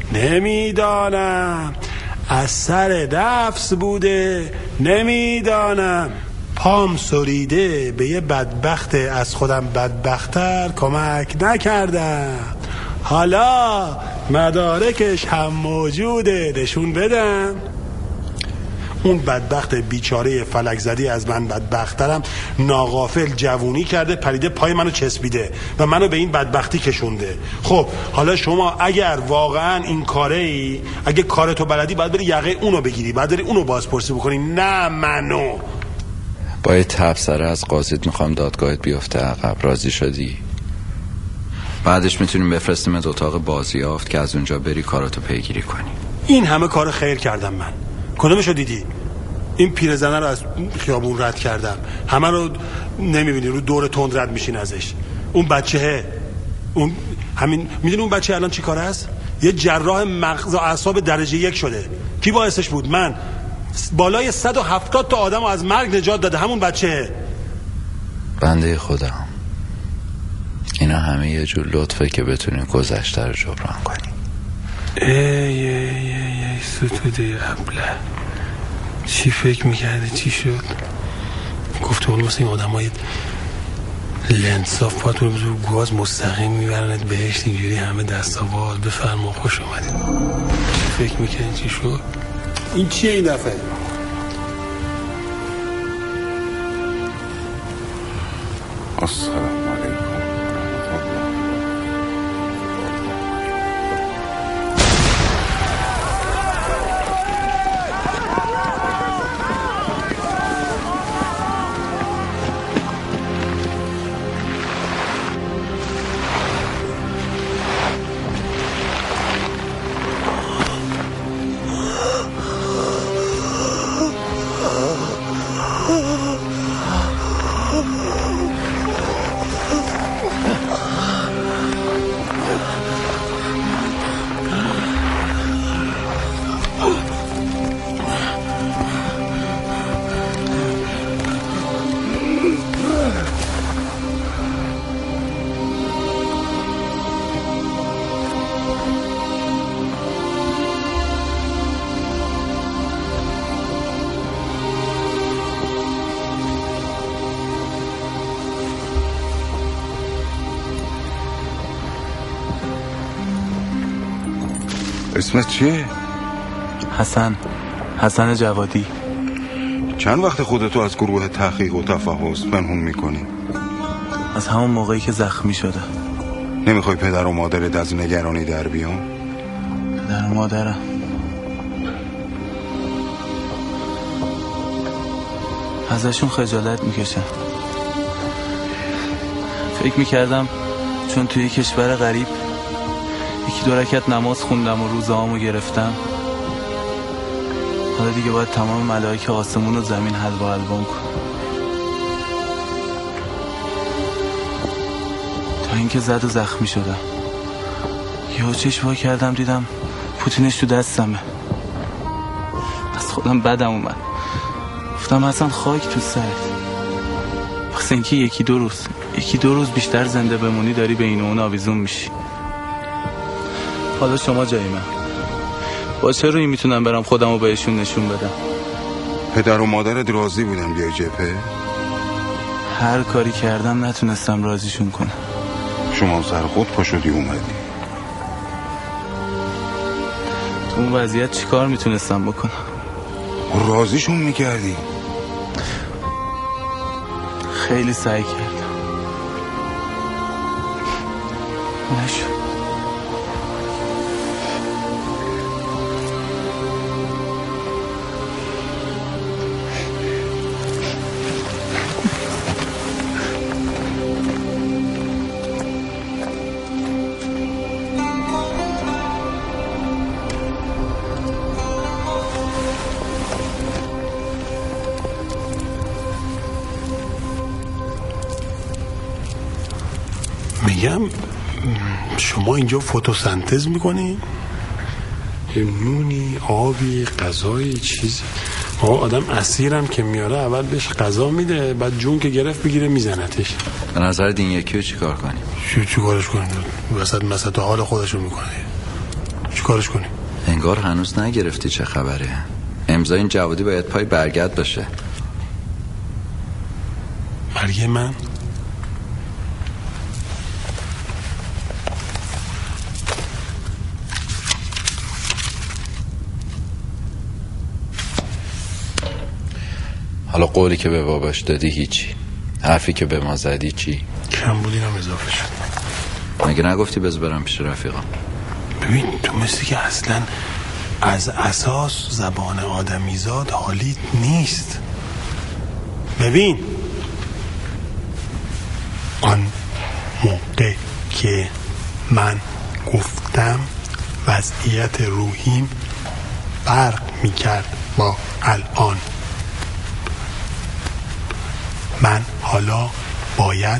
نمیدانم، از سر نفس بوده نمیدانم. پام سریده به یه بدبخت از خودم بدبختر کمک نکردم. حالا مدارکش هم موجوده، نشون بدم. اون بدبخت بیچاره فلک زدی از من بدبخترم ناغافل جوونی کرده، پریده پای منو چسبیده و منو به این بدبختی کشونده. خب حالا شما اگر واقعا این کاره ای، اگه کارتو بلدی، باید بری یقه اونو بگیری، باید بری اونو بازپرسی بکنی، نه منو. با یه تبصره از قاضیت میخوام دادگاهت بیفته عقب. راضی شدی؟ بعدش میتونیم بفرستیمت اتاق بازیافت که از اونجا بری کاراتو پیگیری کنی. این همه کار خیر کردم من، کدومشو دیدی؟ این پیرزنه رو از خیابون رد کردم، همه رو نمیبینی رو دور تند رد میشین ازش. اون بچهه اون همین میدونی اون بچه الان چی کار است؟ یه جراح مغز و اعصاب درجه یک شده. کی باعثش بود؟ من. بالای صد و هفتاد تا آدم رو از مرگ نجات داده همون بچهه. بنده خدا، اینا همه یه جور لطفه که بتونیم گذشته رو جبران کنیم. ای ای ای ای ستوده ابله، چی فکر میکردی چی شد؟ گفته اون مثل این آدم های لنصاف پاتون رو بزرگ گاز مستقیم میبرند بهشت، اینجوری همه دستاوال بفرما خوش اومدید. چی فکر میکردی چی شد؟ این چیه این دفعه؟ السلام علیکم. اسمت چیه؟ حسن حسن جوادی. چند وقت خودتو از گروه تحقیق و تفحص پنهون میکنی؟ از همون موقعی که زخمی شده. نمیخوای پدر و مادرت از نگرانی در بیان؟ پدر و مادرم ازشون خجالت میکشم. فکر میکردم چون توی کشور غریب یکی دو رکعت نماز خوندم و روزهامو گرفتم، حالا دیگه باید تمام ملائکه آسمون و زمین حلوا حلوام کنم. تا اینکه زد و زخمی شدم، یهو چشم وا کردم دیدم پوتینش تو دستمه. از خودم بدم اومد، گفتم حسن خاک تو سرت. واسه اینکه یکی دو روز یکی دو روز بیشتر زنده بمونی داری به این و اون آویزون میشی. حالا شما جای من، با چه روی میتونم برم خودمو بهشون نشون بدم؟ پدر و مادرت راضی بودن بیای جبهه؟ هر کاری کردم نتونستم راضیشون کنم. شما سر خود پا شدی اومدی. تو اون وضعیت چی کار میتونستم بکنم؟ راضیشون میکردی؟ خیلی سعی کردم، نشد. میگم شما اینجا فتوسنتز میکنی؟ نونی، آبی، غذایی، چیزی؟ آقا آدم اسیرم که میاره اول بهش غذا میده، بعد جون که گرفت بگیره میزنتش. به نظر دین یکی رو چی کار کنیم؟ چی چی کارش کنیم؟ وسط مسط حال خودشو میکنه. چی کارش کنیم؟ انگار هنوز نگرفتی چه خبره. امضای این جوادی باید پای برگرد باشه. برگه من؟ حالا قولی که به باباش دادی هیچی، حرفی که به ما زدی چی؟ کم بود اینم اضافه شد. مگه نگفتی بز برم پیش رفیقام؟ ببین تو مثلی که اصلا از اساس زبان آدمیزاد حالیت نیست. ببین آن موقع که من گفتم وضعیت روحیم فرق میکرد با الان. من حالا باید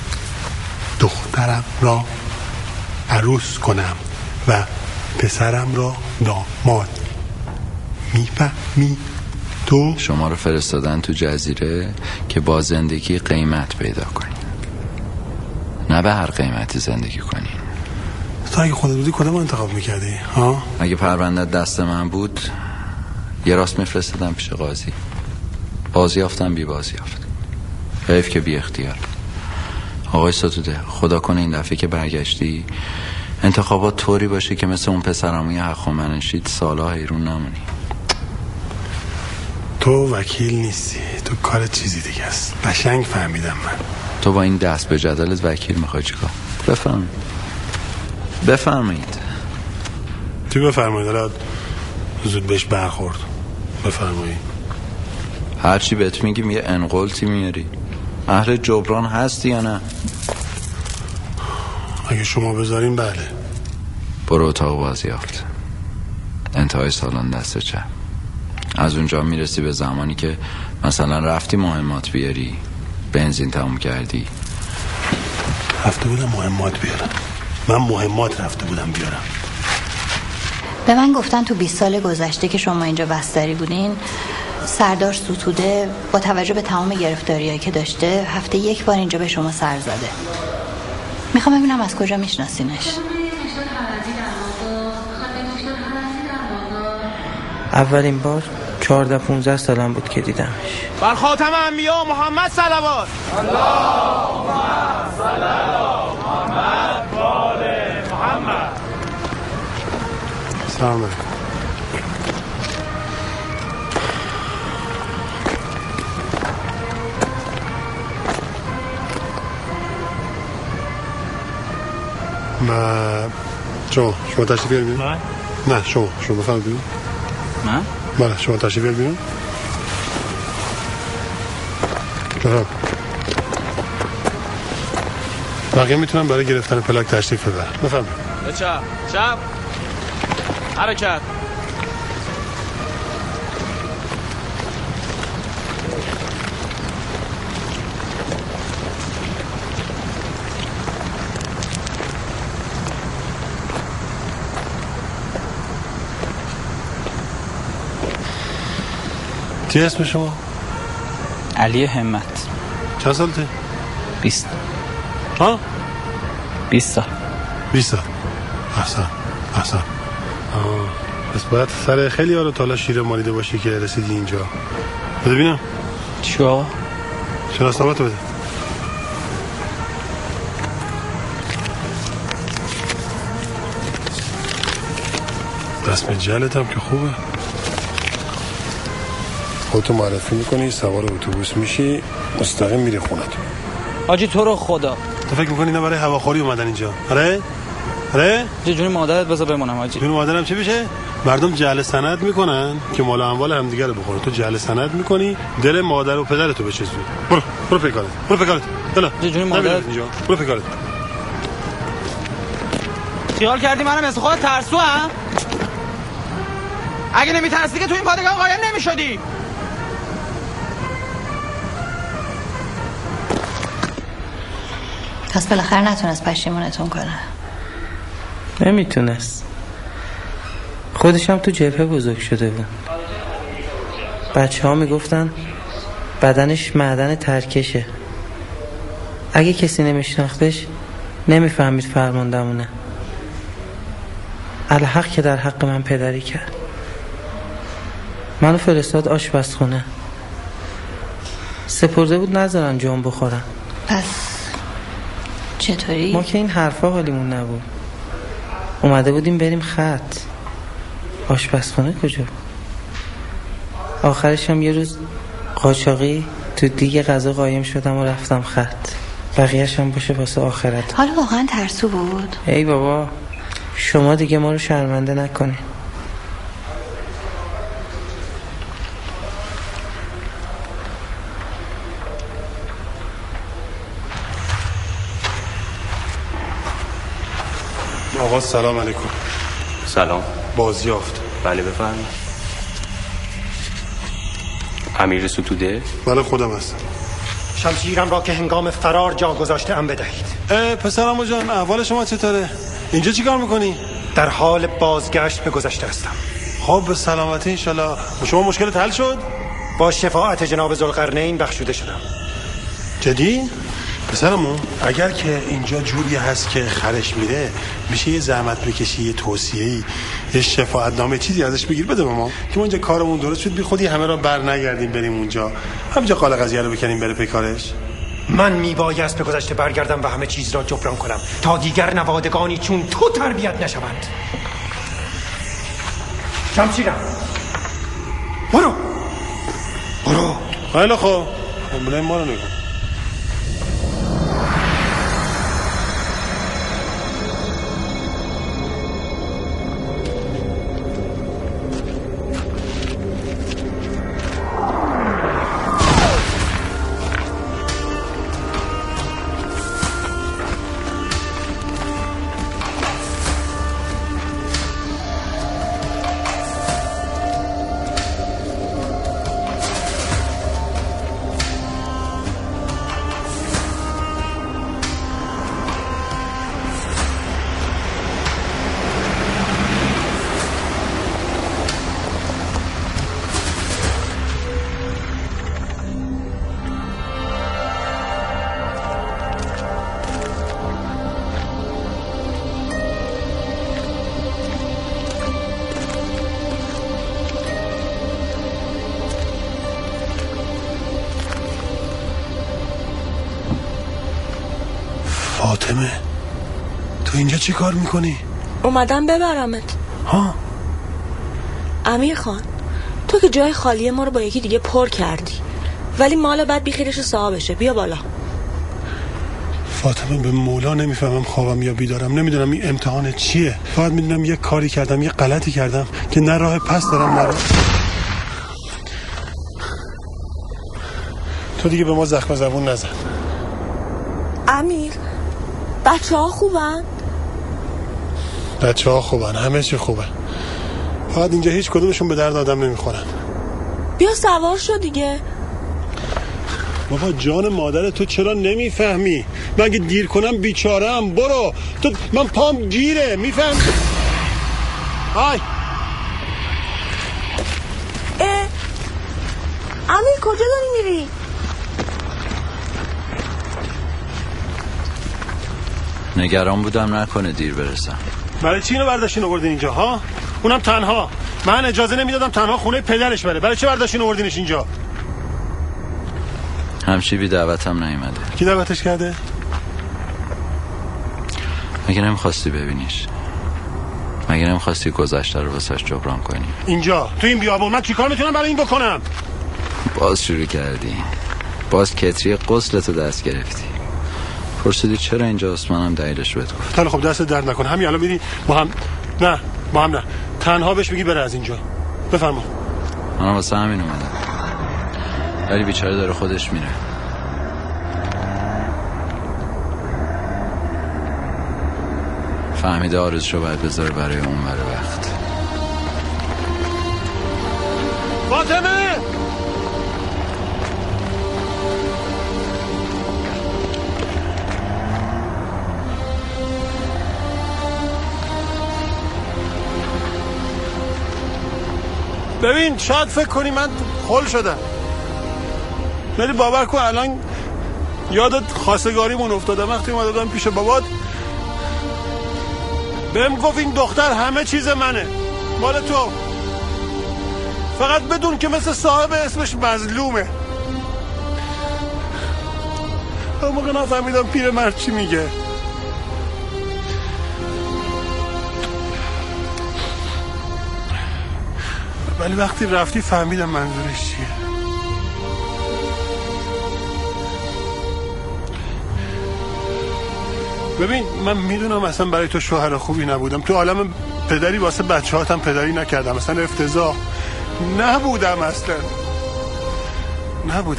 دخترم را عروس کنم و پسرم را داماد. میفهمی تو؟ شما رو فرستادن تو جزیره که با زندگی قیمت پیدا کنی، نه به هر قیمتی زندگی کنی. تو اگه خودت بودی کدوم انتخاب میکردی؟ ها؟ اگه پرونده دست من بود یه راست میفرستادم پیش قاضی. بازیافتم بی بازیافت. حیف که بی اختیار. آقای ستوده، خدا کنه این دفعه که برگشتی انتخابات طوری باشه که مثل اون پسراموی حق و منشید سالا حیرون نمونی. تو وکیل نیستی، تو کار چیزی دیگه است. قشنگ فهمیدم من. تو با این دست به جدلت وکیل میخوای چیکار؟ بفرمایید بفرمایید تو بفرمایید. حالا زود بهش برخورد. بفرمایید. هرچی بهت میگیم یه انقلتی میاری. اهل جبران هستی یا نه؟ اگه شما بذارین بله. برو اتاق بازیافت، انتهای سالن دست چپ. از اونجا میرسی به زمانی که مثلا رفتی مهمات بیاری، بنزین تموم کردی. رفته بودم مهمات بیارم. من مهمات رفته بودم بیارم. به من گفتن تو بیست سال گذشته که شما اینجا بستری بودین سردار ستوده با توجه به تمام گرفتاریایی که داشته هفته یک بار اینجا به شما سر زده. میخوام ببینم از کجا میشناسینش. اولین بار چهارده پونزده سالم بود که دیدمش. بر خاتم انبیا محمد صلوات. اللهم صل علی محمد و آل محمد. سلام علیکم. ما شما شما تشریف بیارید؟ نه نه شما شما بفرمایید بیرون. من؟ بله شما تشریف بیارید بیرون. بفرمایید. بقیه میتونم برای گرفتن پلاک تشریف ببرن. بفرمایید. چپ چپ حرکت. چی اسم شما؟ علی همت. چند سالته؟ بیست. ها؟ بیست سال. بیست سال. احسن احسن. پس باید سر خیلی ها رو تالا شیر مالیده باشی که رسیدی اینجا. بده بینم. چی آقا؟ شناسنامه‌تو بده. دست به جلت هم که خوبه. خودتو معرفی میکنی، سوار اتوبوس میشی، مستقیم میری خونت. حاجی تو رو خدا، تو فکر میکنی اینا برای هواخوری اومدن اینجا؟ آره؟ آره؟ جون مادرت بذار بمونم حاجی. جون مادرم چی بشه؟ مردم جعل سند میکنن که مال و اموال همدیگه رو بخورن. تو جعل سند میکنی دل مادر و پدرتو بچسبی. برو برو فکرت. برو فکرت. بله. جون مادرت اینجا. برو فکرت. خیال کردی منم مثل خودت ترسو ام؟ اگه نمیترسی که تو این پادگان قایم نمیشدی. پس بالاخره نتونست پشیمونتون کنه. نمیتونست. خودش هم تو جبهه بزرگ شده بود. بچه ها میگفتن بدنش معدن ترکشه. اگه کسی نمیشناختش نمیفهمید فرماندمونه. الحق که در حق من پدری کرد. منو فرستاد آشپزخونه. سپرده بود نذارن جون بخورن. پس چطوری؟ ما که این حرفا حالیمون نبود. اومده بودیم بریم خط. آشپزخونه کجا بود؟ آخرش هم یه روز قاچاقی تو دیگه غذا قایم شدم و رفتم خط. بقیه‌ش هم باشه واسه آخرت. حالا واقعا ترسو بود؟ ای بابا شما دیگه ما رو شرمنده نکنین. آقا سلام علیکم. سلام. بازیافت. بله بفرمایید. امیر ستوده؟ بله خودم هستم. شمشیرم را که هنگام فرار جا گذاشته ام بدهید. پسرم جان احوال شما چطوره؟ اینجا چی کار میکنی؟ در حال بازگشت به گذشته هستم. خب به سلامتی انشالله. شما مشکلت حل شد؟ با شفاعت جناب ذوالقرنین بخشوده شدم. جدی؟ پسرمون اگر که اینجا جوری هست که خرش میره میشه یه زحمت بکشی، یه توصیه‌ای، یه شفاعت نامه چیزی ازش بگیر بده به ما که ما اینجا کارمون درست شد، بی خودی همه را بر نگردیم بریم اونجا، همینجا قال قضیه رو بکنیم بره پی کارش. من میبایست به گذشته برگردم و همه چیز را جبران کنم تا دیگر نوادگانی چون تو تربیت نشوند. شمشیرم برو برو. خیلی خوب خب ما رو نگاه. فاطمه تو اینجا چی کار میکنی؟ اومدم ببرمت. ها؟ امیر خان تو که جای خالی ما رو با یکی دیگه پر کردی ولی مال بعد بیخیرش صاحبشه. بیا بالا. فاطمه به مولا نمیفهمم خوابم یا بیدارم، نمیدونم این امتحان چیه، فقط میدونم یه کاری کردم، یه غلطی کردم که نه راه پس دارم نه راه. تو دیگه به ما زخم زبون نزن. امیر بچه ها خوبن؟ بچه ها خوبن، همه چی خوبه، فقط اینجا هیچ کدومشون به درد آدم نمیخورن. بیا سوار شو دیگه. بابا جان مادر تو چرا نمیفهمی؟ من اگه دیر کنم بیچارم. برو تو، من پام گیره میفهم. های اه امیر کجا داری میری؟ نگران بودم نکنه دیر برسم. برای چی اینو برداشتین آوردین اینجا ها؟ اونم تنها. من اجازه نمیدادم تنها خونه پدرش بره. برای چی برداشتین آوردینش اینجا؟ همچی بی دعوتم نیومده. کی دعوتش کرده؟ مگه نمیخواستی ببینیش؟ مگه نمیخواستی گذشته رو واسش جبران کنی؟ اینجا تو این بیابون من چیکار میتونم برای این بکنم؟ باز شروع کردی. باز کتری غسلتو دست گرفتی. پرسیدی چرا اینجاست؟ منم دلیلش بهت گفتم. خیلی خب دست درد نکن. همین الان میری با هم. نه با هم نه، تنها بهش بگی بره از اینجا. بفرما. منم واسه همین اومدم، ولی بیچاره داره خودش میره. فهمیده آرزوشو باید بذاره برای اون بره وقت. فاطمه ببین شاید فکر کنی من خل شدم، ولی باور کن الان یادت خواستگاریمون افتادم. وقتی اومدم پیش بابات بهم گفت این دختر همه چیز منه، مال تو، فقط بدون که مثل صاحب اسمش مظلومه. اون موقع نفهمیدم پیرمرد چی میگه. ولی وقتی رفتی فهمیدم منظورش چیه. ببین من میدونم اصلا برای تو شوهر خوبی نبودم، تو عالم پدری واسه بچه هاتم پدری نکردم، اصلا افتضاح نبودم، اصلا نبودم.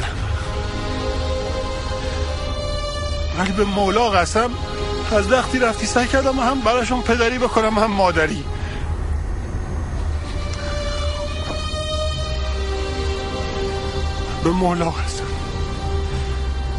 ولی به مولا قسم از وقتی رفتی سعی کردم هم براشون پدری بکنم هم مادری. به مولا قسم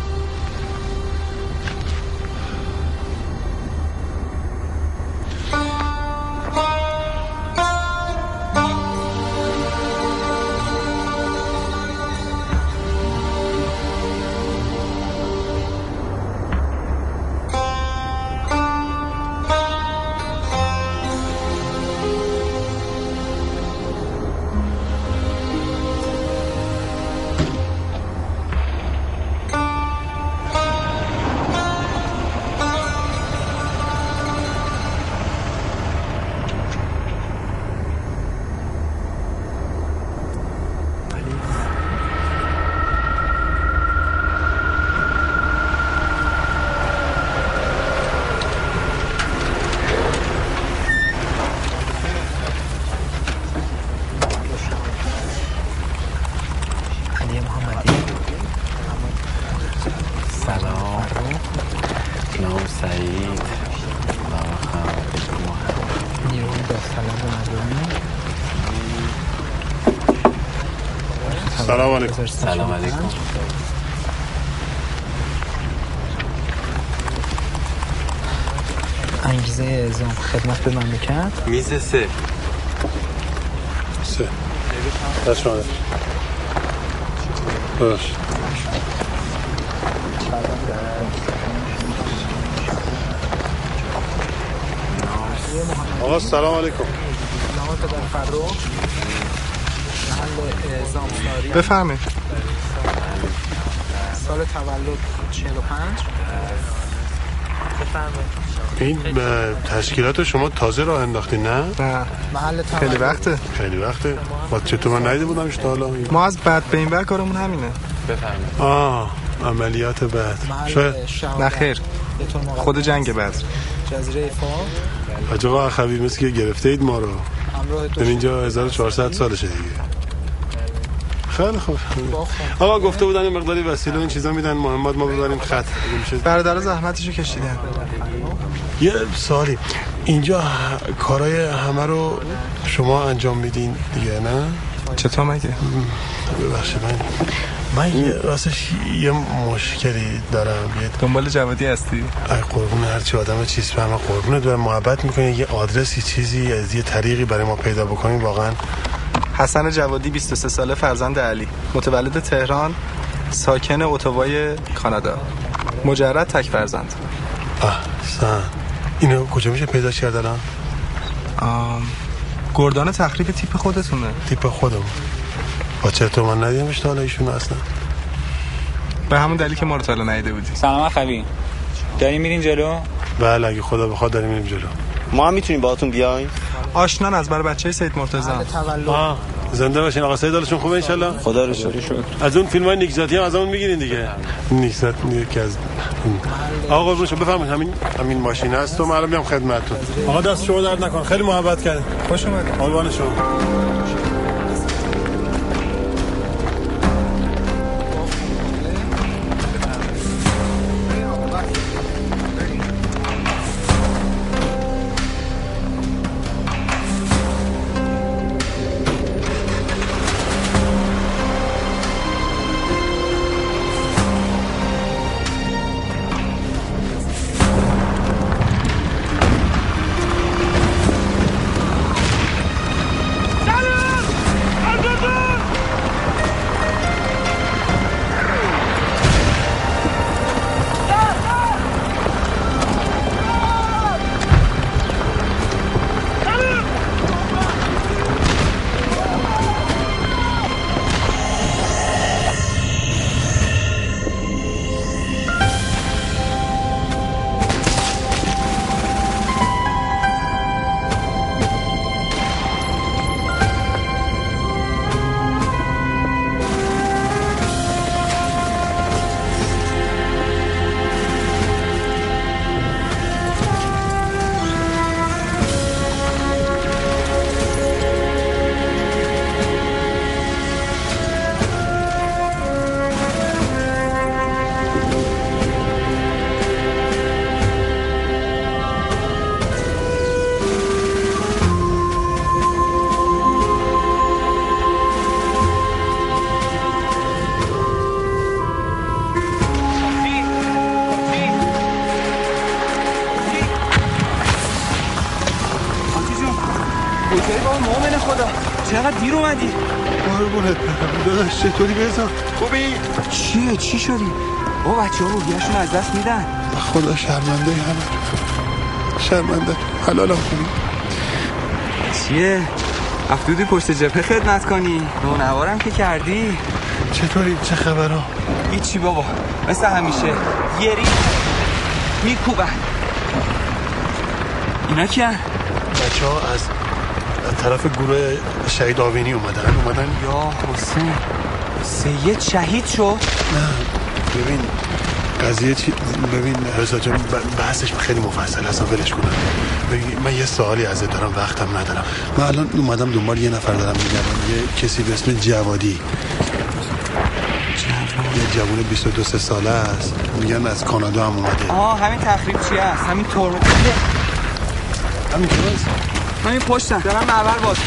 سعید نیروی داوطلب مردمی. سلام علیکم. سلام علیکم. انگیزه اعزام خدمت به مملکت. میز سه سه دست شما باش. آقا سلام علیکم. نام پدر فرخ محل اعزام تاریخ بفرمایید. سال تولد چهل و پنج. بفرمایید. این تشکیلات شما تازه راه انداختین نه؟ نه محل خیلی وقته. خیلی وقته. با چطور من ندیده بودم تا حالا. ما از بعد به این بر کارمون همینه. بفرمایید. آه عملیات بعد. شاید نه خیر. خود جنگ بعد. جزیره فا. حاج آقا اخوی مثل که گرفته اید ما رو. همراه اینجا هزار و چهارصد سالشه دیگه. خیلی خوب. آقا گفته بودن یه مقداری وسیله این چیزا میدن مهمات ما ببریم خط. برادرها زحمتشو کشیدن. یه سوالی اینجا کارهای همه رو شما انجام میدین دیگه نه؟ چطور مگه؟ ببخشید من من یه راستش یه مشکلی دارم. یه دنبال جوادی هستی؟ ای قربون هرچی آدم چیز فهمه قربونه داره محبت میکنه یه آدرسی چیزی از یه طریقی برای ما پیدا بکنیم واقعا. حسن جوادی بیست و سه ساله فرزند علی متولد تهران ساکن اتوای کانادا مجرد تک فرزند. آه سن اینو کجا میشه پیداش کرد الان؟ گردان تخریب تیپ خودتونه. تیپ خودم با چطور من ندیدمش تا حالا ایشون اصلا؟ به همون دلیل که ما رو تا حالا ندیده بودی. سلام اخوی داریم میرین جلو؟ بله اگه خدا بخواد داریم میریم جلو. ما هم میتونیم باهاتون بیایم؟ آشنان از بر بچه سید مرتضی. آه زنده باشین آقا سید حالشون خوبه ان شاء الله. خدا رو شکر. از اون فیلم‌های نیکزاتی هم از اون میگیرین دیگه. نیکزات یکی از آقا قربون شما بفرمایید همین همین ماشین است و من الان میام خدمتتون. آقا دست شما درد نکن خیلی محبت کردین. خوش اومدید. قربان شما. چقدر دیر اومدی؟ قربونت داداش چطوری بزن؟ خوبی؟ چیه؟ چی شدی؟ با بچه ها روحیه‌شون از دست میدن. خدا شرمنده همه شرمنده. حلالم خوبی؟ چیه؟ افتودی پشت جبهه خدمت کنی؟ رونوارم که کردی؟ چطوری؟ چه خبرها؟ هیچی بابا مثل همیشه یری میکوبن. اینا کیان؟ بچه ها از طرف گروه شهید آوینی اومدن اومدن یا حسین سید شهید شد؟ نه ببین قضیه چی ببین رضا جان بحثش خیلی مفصل است ولش کنم. من یه سوالی ازت دارم وقتم ندارم. من الان اومدم دنبال یه نفر دارم میگردم یه کسی به اسم جوادی. جوادی یه جوون بیست و دو سه ساله است، میگن از کانادا هم اومده. آه همین تخریب چیه است؟ همین ترمز همین کجاست؟ همین پشتم دارم معبر باز.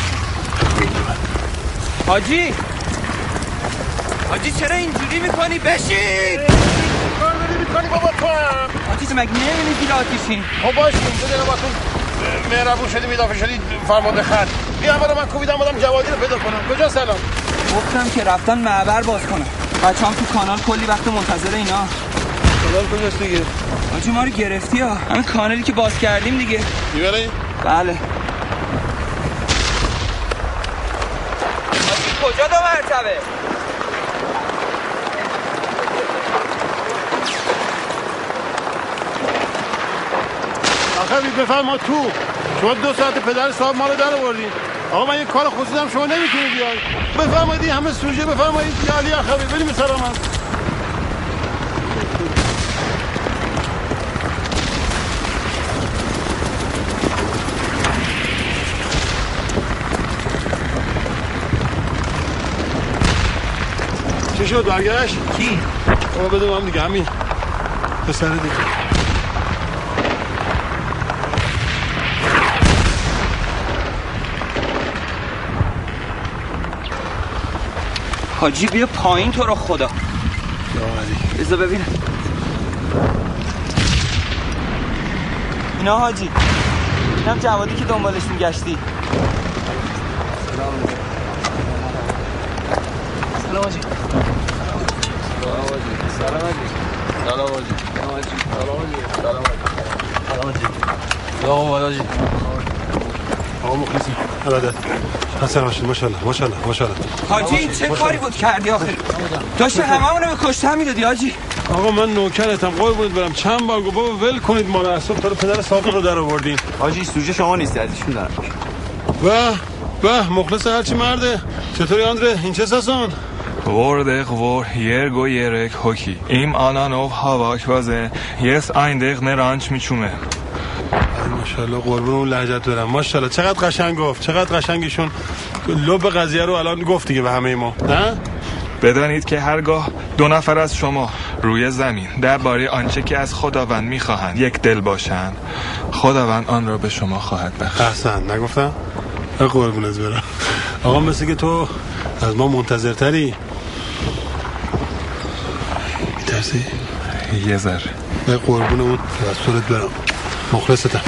حاجی حاجی چرا اینجوری میکنی؟ بشین کار داری میکنی بابا تو هم حاجی تو مگه نمیبینی گیل آتیشین؟ خب باش کن تو دیگه باتون مهربون شدی میدافع شدی فرمانده خط بیا همه رو من کوبیدم بودم جوادی رو پیدا کنم. کجا سلام؟ گفتم که رفتن معبر باز کنم. بچه هم تو کانال کلی وقت منتظر اینا. کانال کجاست دیگه؟ حاجی ما رو گرفتی ها. همین کانالی که باز کردیم دیگه. میبری؟ بله. حاجی کجا دو مرتبه؟ آخه بفرما تو شما دو ساعت پدر صاحب ما رو در آوردین. آقا من یه کار خصوصی هم شما نمیتونید بیاید. بفرمایید همه سوژه بفرمایید یا علی اخوی بریم سلامت. چی شد برگشت؟ کی؟ آقا بده من دیگه همین پسر دیگه. حاجی بیا پایین تو رو خدا. بذار ببینم. اینا حاجی اینم جوادی که دنبالش میگشتی. سلام سلام حاجی. سلام حاجی. سلام حاجی. سلام حاجی. سلام حاجی. سلام حاجی. سلام حاجی. سلام حاجی. آقا مخلصی ارادت حسن باشید. ماشاءالله ماشاءالله ماشاءالله. حاجی این چه کاری بود کردی آخه؟ داشتی هممون رو به کشته میدادی حاجی. آقا من نوکرتم قربونت برم. چند بار گفت بابا ول کنید ما رو. اصلا تا پدر صادق رو در آوردین. حاجی سوژه شما نیست ازشون دارم. به به مخلص هرچی مرده. چطوری آندره؟ این چه ساسون؟ Vordig vor yergo yerek hoki. Im ananov havak vaze. Yes eindig neranch میچومه. ماشاءالله قربون اون لهجت دارم. ماشاءالله چقدر قشنگ گفت. چقدر قشنگشون لب قضیه رو الان گفت دیگه به همه ما. نه؟ بدانید که هرگاه دو نفر از شما روی زمین درباره آنچه که از خداوند میخواهند یک دل باشند خداوند آن را به شما خواهد بخشید. احسن نگفتم؟ قربونت برم. آقا مثل که تو از ما منتظرتری. میترسی؟ یه ذره. به قربون اون دستورت برم. مخلصتم.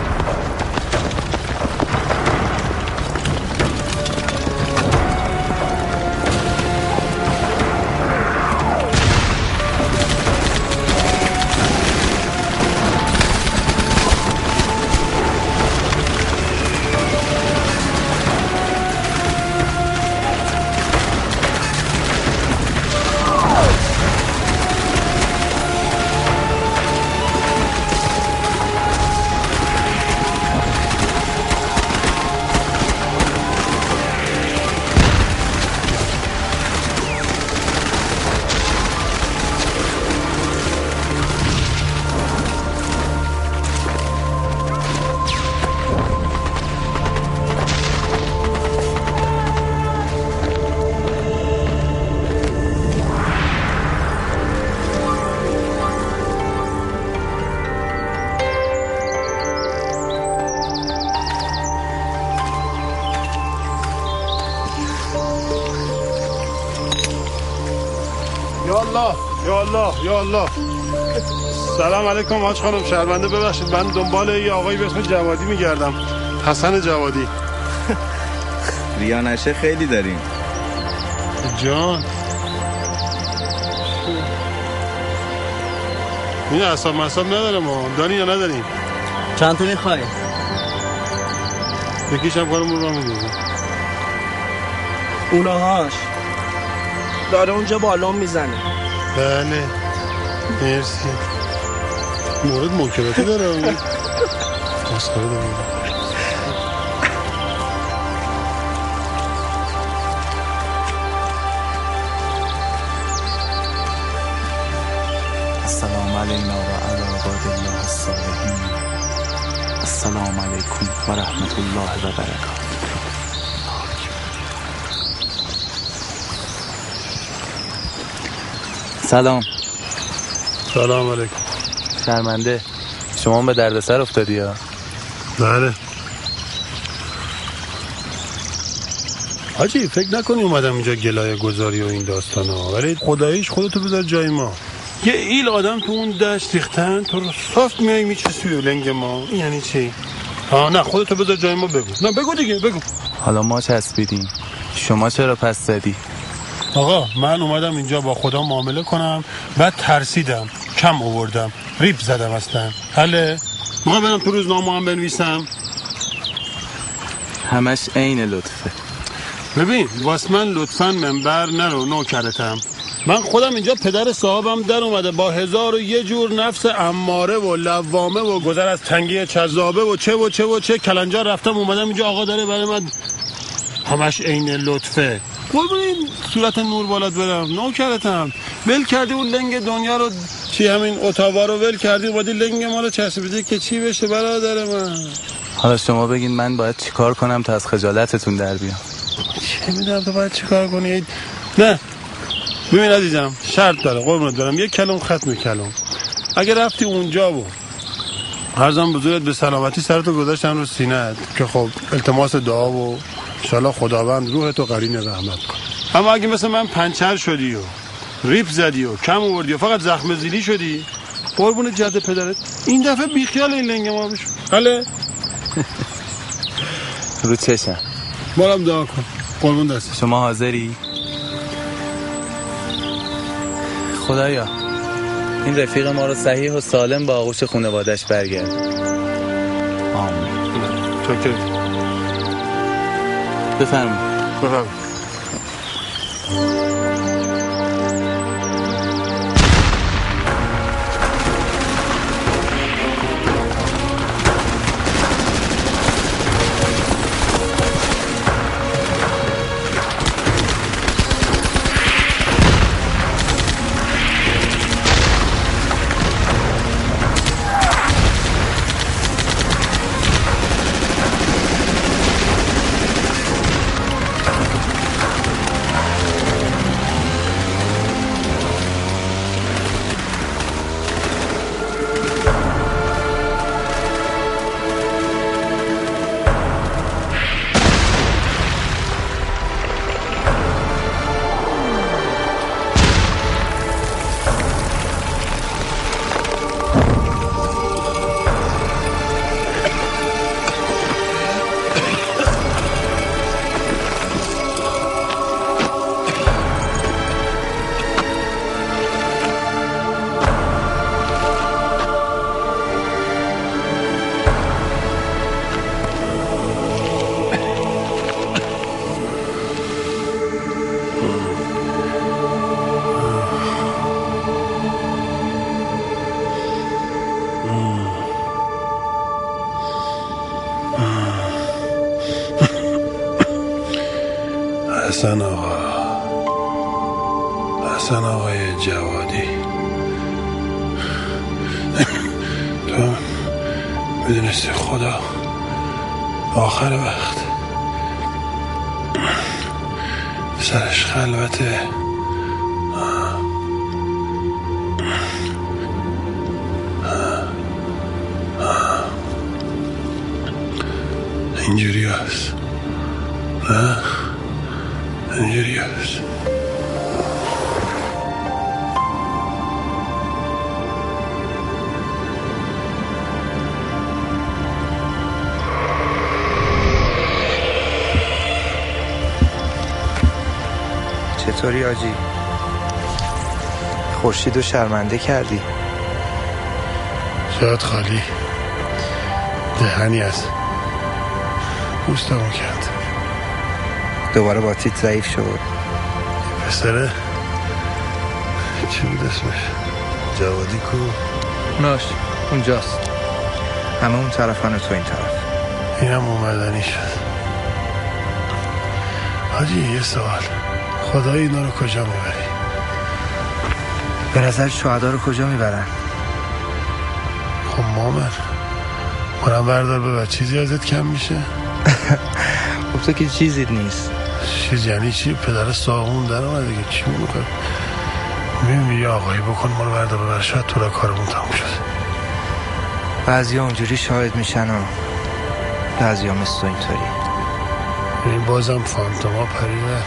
یا الله. سلام علیکم حاج خانم. شرمنده ببخشید من دنبال یه آقایی به اسم جوادی میگردم. حسن جوادی. ریا نشه خیلی داریم جان. این اصاب مصاب نداره ما داری یا نداریم؟ چند تا میخوای؟ یکیشم کارمون رو میدونیم. اونهاش داره اونجا بالون میزنه. بله مرسی. مورد موکبتی داره. تاسکاره داره. السلام علینا و علی عباد الله الصالحین. السلام علیکم و رحمت الله و برکاته. سلام. سلام علیکم. شرمنده شما هم به دردسر افتادی ها؟ بله. حاجی فکر نکنی اومدم اینجا گلایه گذاری و این داستان ها، ولی خداییش خودتو بذار جای ما. یه ایل آدم تو اون دشت ریختن، تو رو صافت میای میچسی و لنگ ما. این یعنی چی؟ ها نه خودتو بذار جای ما بگو. نه بگو دیگه بگو. حالا ما چسبیدیم، شما چرا پس زدی؟ آقا من اومدم اینجا با خدا معامله کنم، بعد ترسیدم، کم آوردم، ریپ زدم اصلا. حله ما برم تو روزنامه هم بنویسم. همش عین لطفه. ببین واسه من لطفاً منبر نرو، نوکرتم. من خودم اینجا پدر صاحبم در اومده با هزار و یه جور نفس اماره و لوامه و گذر از تنگی چذابه و چه و چه و چه کلنجار رفتم اومدم اینجا آقا داره برای من همش عین لطفه. ببین صورت نور بالات برم، نوکرتم. ول کردی اون لنگ دنیا رو، چی همین اتاوا رو ول کردی اومدی لنگ ما رو چسبیدی که چی بشه برادر من. حالا شما بگین من باید چیکار کنم تا از خجالتتون در بیام؟ چه میدونم تو باید چیکار کنی؟ نه ببین عزیزم شرط داره، قربونت برم، یک کلم ختم کلم. اگه رفتی اونجا و عرضم بزرگت به سلامتی سرتو گذاشتن رو سینه‌ات که خب التماس دعا و انشالله خداوند روحتو قرین رحمت کن. اما اگه مثل من پنچر شدی و ریپ زدی و کم آوردی و فقط زخم زیلی شدی، قربون جد پدرت این دفعه بیخیال این لنگ ما بشو. حاله رو چشم بارم دعا کن. قربون دست شما حاضری؟ خدایا این رفیق ما رو صحیح و سالم با آغوش خانواده‌اش برگرد. آمین. شکر. بفرمایید. بفرمایید. حسن آقا، حسن آقای جوادی، تو میدونستی خدا آخر وقت سرش خلوته. اینجوری هست نه؟ اینجوری هست. چطوری آجی؟ خورشیدو شرمنده کردی؟ جات خالی، دهنی هست پوستمو کرد. دوباره باتیت ضعیف شد. پسره چی بود اسمش؟ جوادی کو؟ ناش اونجاست، همه اون طرفن و تو این طرف. اینم اومدنی شد. حاجی یه سوال، خدای اینا رو کجا میبری؟ به نظر شهدا رو کجا میبرن؟ خب مامن منم بردار ببر، چیزی ازت کم میشه؟ خب تو که چیزی نیست. چیز یعنی چی؟ پدر ساغون در آمده دیگه، چی میخواد؟ ببین یه آقایی بکن ما رو برده ببر، شاید تو را کارمون تموم شده. بعضی ها اونجوری شاهد میشن و بعضی ها مثل اینطوری. این بازم فانتوما پریدن.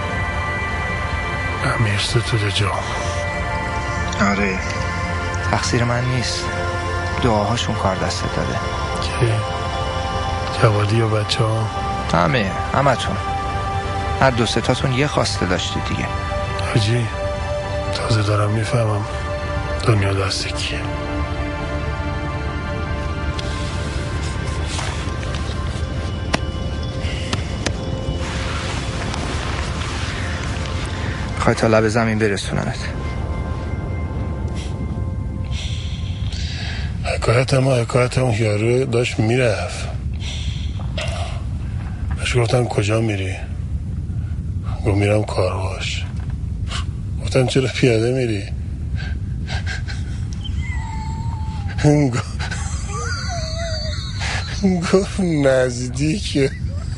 امیرسته تو جام. آره تقصیر من نیست، دعاهاشون کار دست داده. که جوادی و بچه ها همه همه تون هر دو ستاتون یه خواسته داشتی دیگه. حاجی تازه دارم میفهمم دنیا دست کیه. خواهی تا لب زمین برسونمت. حکایت ما حکایت اون یارو داشت میرفت، بهش گفتم کجا میری؟ گفت میرم کارواش. گفتم چرا پیاده میری؟ گفت نزدیکه.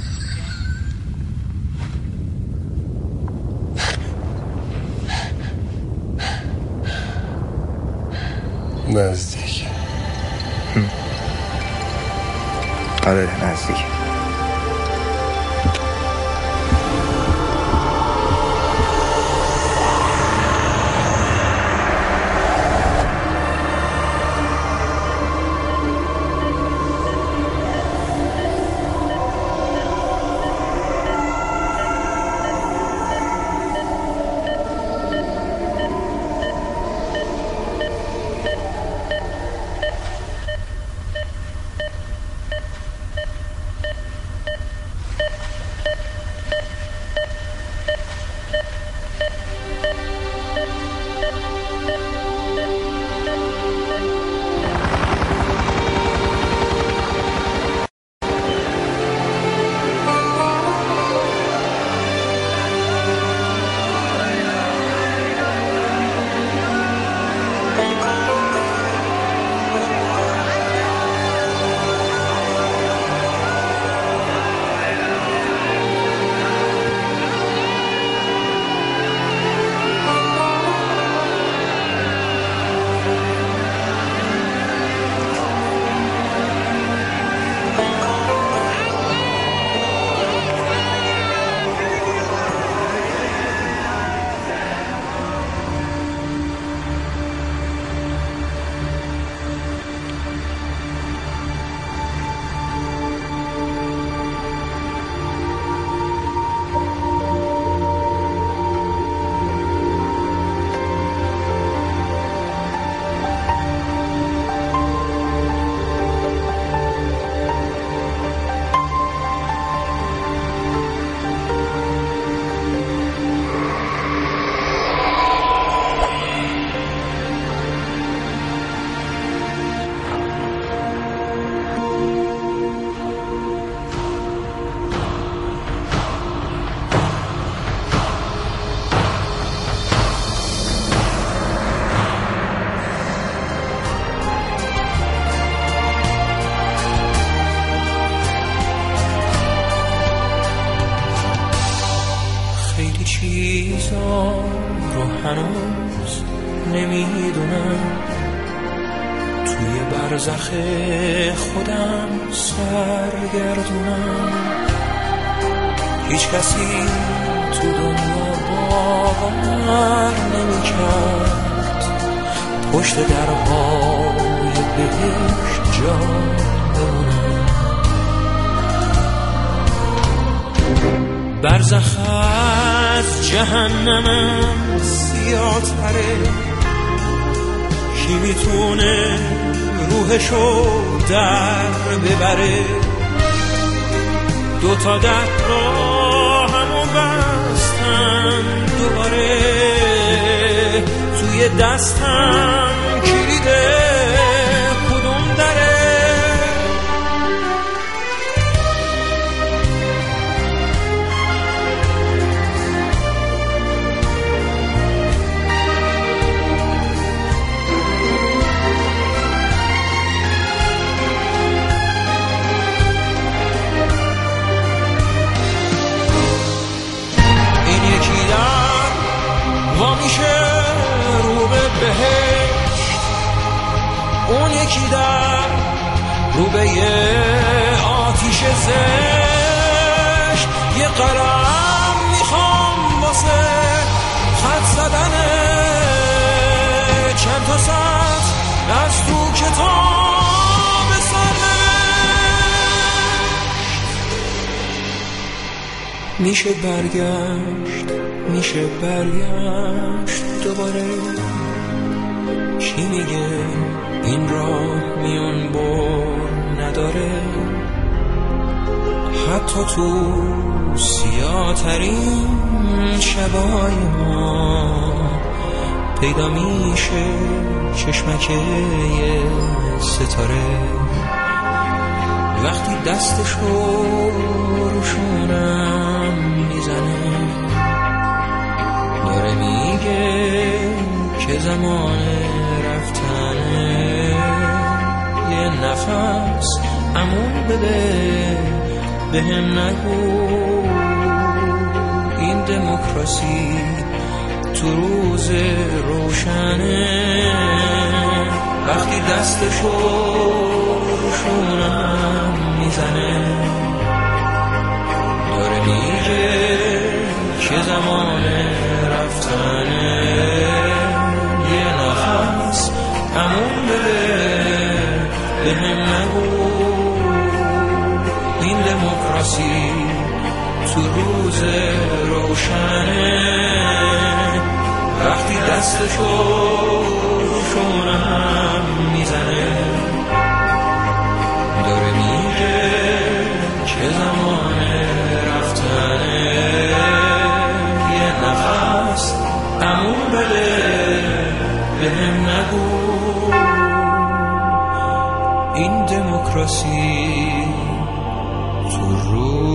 نزدیک. آره نزدیک. چیزا رو هنوز نمیدونم، توی برزخ خودم سرگردونم. هیچ کسی تو دنیا باور نمی‌کرد پشت درهای بهشت جا بمونم. برزخ از جهنمم سیاه‌تره، کی میتونه روحشو در ببره؟ دو تا در راهمو بستم دوباره، توی دستم کلیده کدوم دره؟ اون یکی در رو به یه آتیش زشت یه قلم میخوام واسه خط زدنه چند تا سطر از تو کتاب سرنوشت. میشه برگشت میشه برگشت دوباره. کی میگه این راه میون بر نداره؟ حتی تو سیاه ترین شبای ما پیدا میشه چشمکه یه ستاره. وقتی دستشو روشونم میزنه داره میگه که زمان رفتنه. یه نفس امون بده به هم نگو این دموکراسی تو روز روشنه. وقتی دستشو روشونم میزنه داره میگه که زمان رفتنه. یه نفس امون بده به هم نگو این دموکراسی تو روز روشنه. وقتی دستشو روشونم میزنه داره میگه که زمان رفتنه. یه نفس امون بده به هم نگو این دموکراسی تو روز